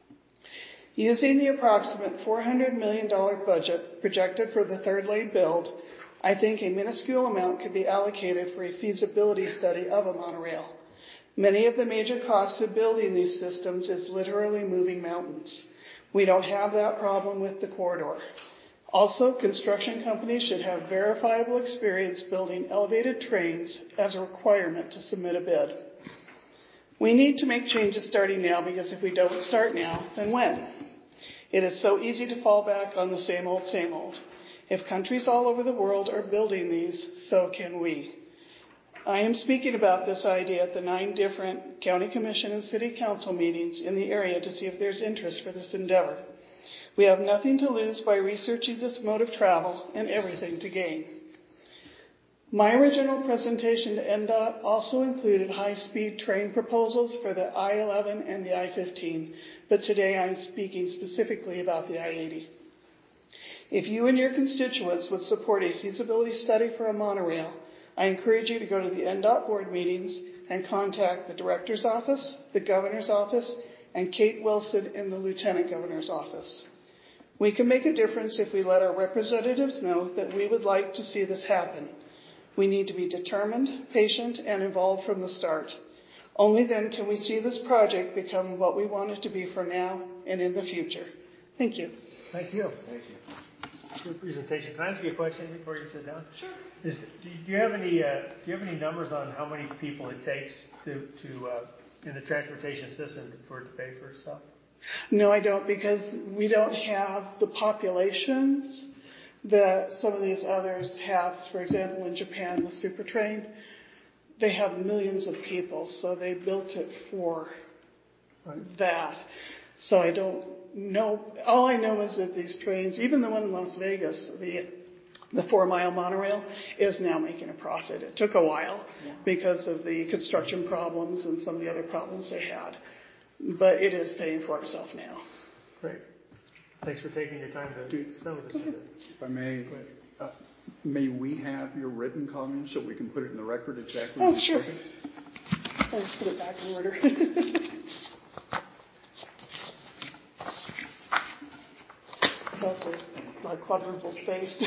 Using the approximate $400 million budget projected for the third lane build, I think a minuscule amount could be allocated for a feasibility study of a monorail. Many of the major costs of building these systems is literally moving mountains. We don't have that problem with the corridor. Also, construction companies should have verifiable experience building elevated trains as a requirement to submit a bid. We need to make changes starting now, because if we don't start now, then when? It is so easy to fall back on the same old, same old. If countries all over the world are building these, so can we. I am speaking about this idea at the 9 different county commission and city council meetings in the area to see if there's interest for this endeavor. We have nothing to lose by researching this mode of travel and everything to gain. My original presentation to NDOT also included high-speed train proposals for the I-11 and the I-15, but today I'm speaking specifically about the I-80. If you and your constituents would support a feasibility study for a monorail, I encourage you to go to the NDOT board meetings and contact the director's office, the governor's office, and Kate Wilson in the lieutenant governor's office. We can make a difference if we let our representatives know that we would like to see this happen. We need to be determined, patient, and involved from the start. Only then can we see this project become what we want it to be for now and in the future. Thank you. Thank you. Thank you. Good presentation. Can I ask you a question before you sit down? Sure. Do you have any numbers on how many people it takes to in the transportation system for it to pay for itself? No, I don't, because we don't have the populations that some of these others have. For example, in Japan, the super train, they have millions of people, so they built it for that. So I don't know. All I know is that these trains, even the one in Las Vegas, the 4-mile monorail, is now making a profit. It took a while because of the construction problems and some of the other problems they had. But it is paying for itself now. Great. Thanks for taking your time to spend with us today. If I may, may we have your written comments so we can put it in the record exactly? Oh, sure. I'll just put it back in order. That's like quadruple spaced.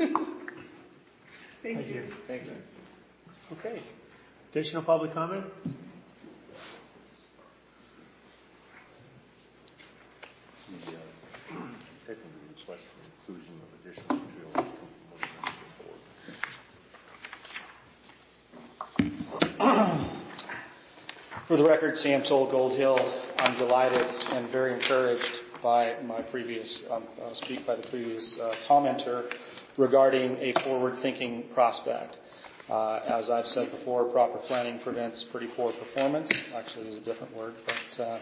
Thank you. Thank you. Okay. Additional public comment? Request for inclusion of additional materials For the record, Sam Toll, Gold Hill. I'm delighted and very encouraged by my previous commenter regarding a forward-thinking prospect. As I've said before, proper planning prevents pretty poor performance. Actually, is a different word, but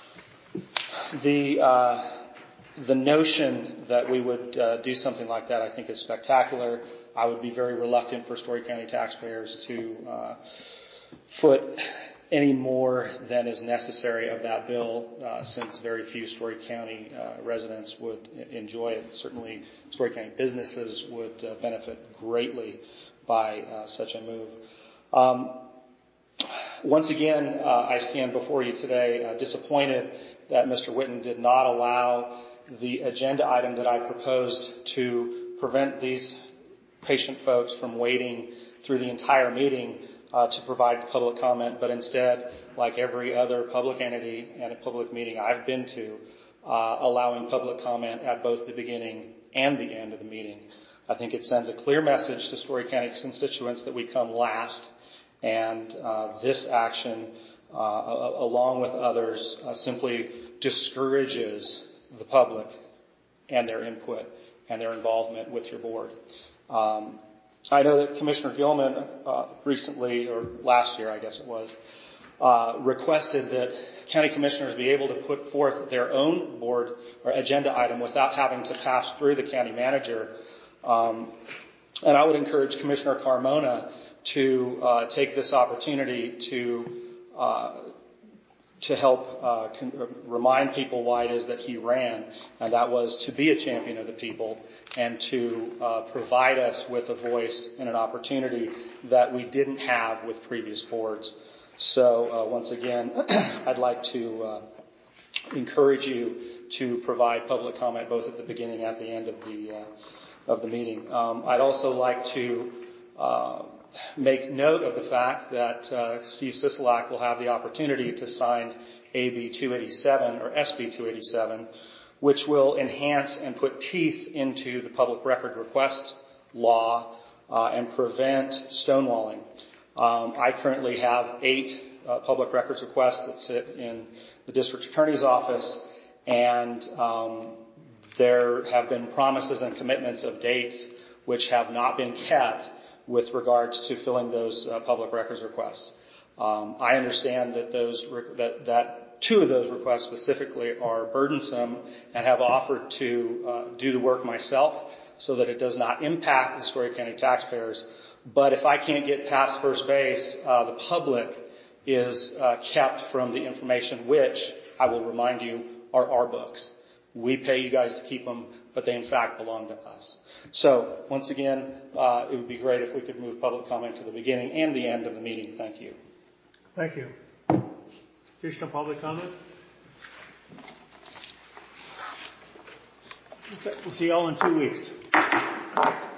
the notion that we would do something like that, I think, is spectacular. I would be very reluctant for Story County taxpayers to foot any more than is necessary of that bill, since very few Story County residents would enjoy it. Certainly, Story County businesses would benefit greatly by such a move. Once again, I stand before you today disappointed that Mr. Whitten did not allow the agenda item that I proposed to prevent these patient folks from waiting through the entire meeting to provide public comment, but instead, like every other public entity and a public meeting I've been to, allowing public comment at both the beginning and the end of the meeting. I think it sends a clear message to Story County constituents that we come last, and this action, along with others, simply discourages the public and their input and their involvement with your board. I know that Commissioner Gilman recently, or last year I guess it was, requested that county commissioners be able to put forth their own board or agenda item without having to pass through the county manager. And I would encourage Commissioner Carmona to take this opportunity to help remind people why it is that he ran, and that was to be a champion of the people and to provide us with a voice and an opportunity that we didn't have with previous boards. So once again, I'd like to encourage you to provide public comment both at the beginning and at the end of the meeting. I'd also like to make note of the fact that Steve Sisolak will have the opportunity to sign AB 287 or SB 287, which will enhance and put teeth into the public record request law and prevent stonewalling. I currently have 8 public records requests that sit in the district attorney's office, and there have been promises and commitments of dates which have not been kept with regards to filling those public records requests. I understand that that 2 of those requests specifically are burdensome, and have offered to do the work myself so that it does not impact the Story County taxpayers. But if I can't get past first base, the public is kept from the information which, I will remind you, are our books. We pay you guys to keep them, but they in fact belong to us. So, once again, it would be great if we could move public comment to the beginning and the end of the meeting. Thank you. Thank you. Additional public comment? Okay, we'll see you all in 2 weeks.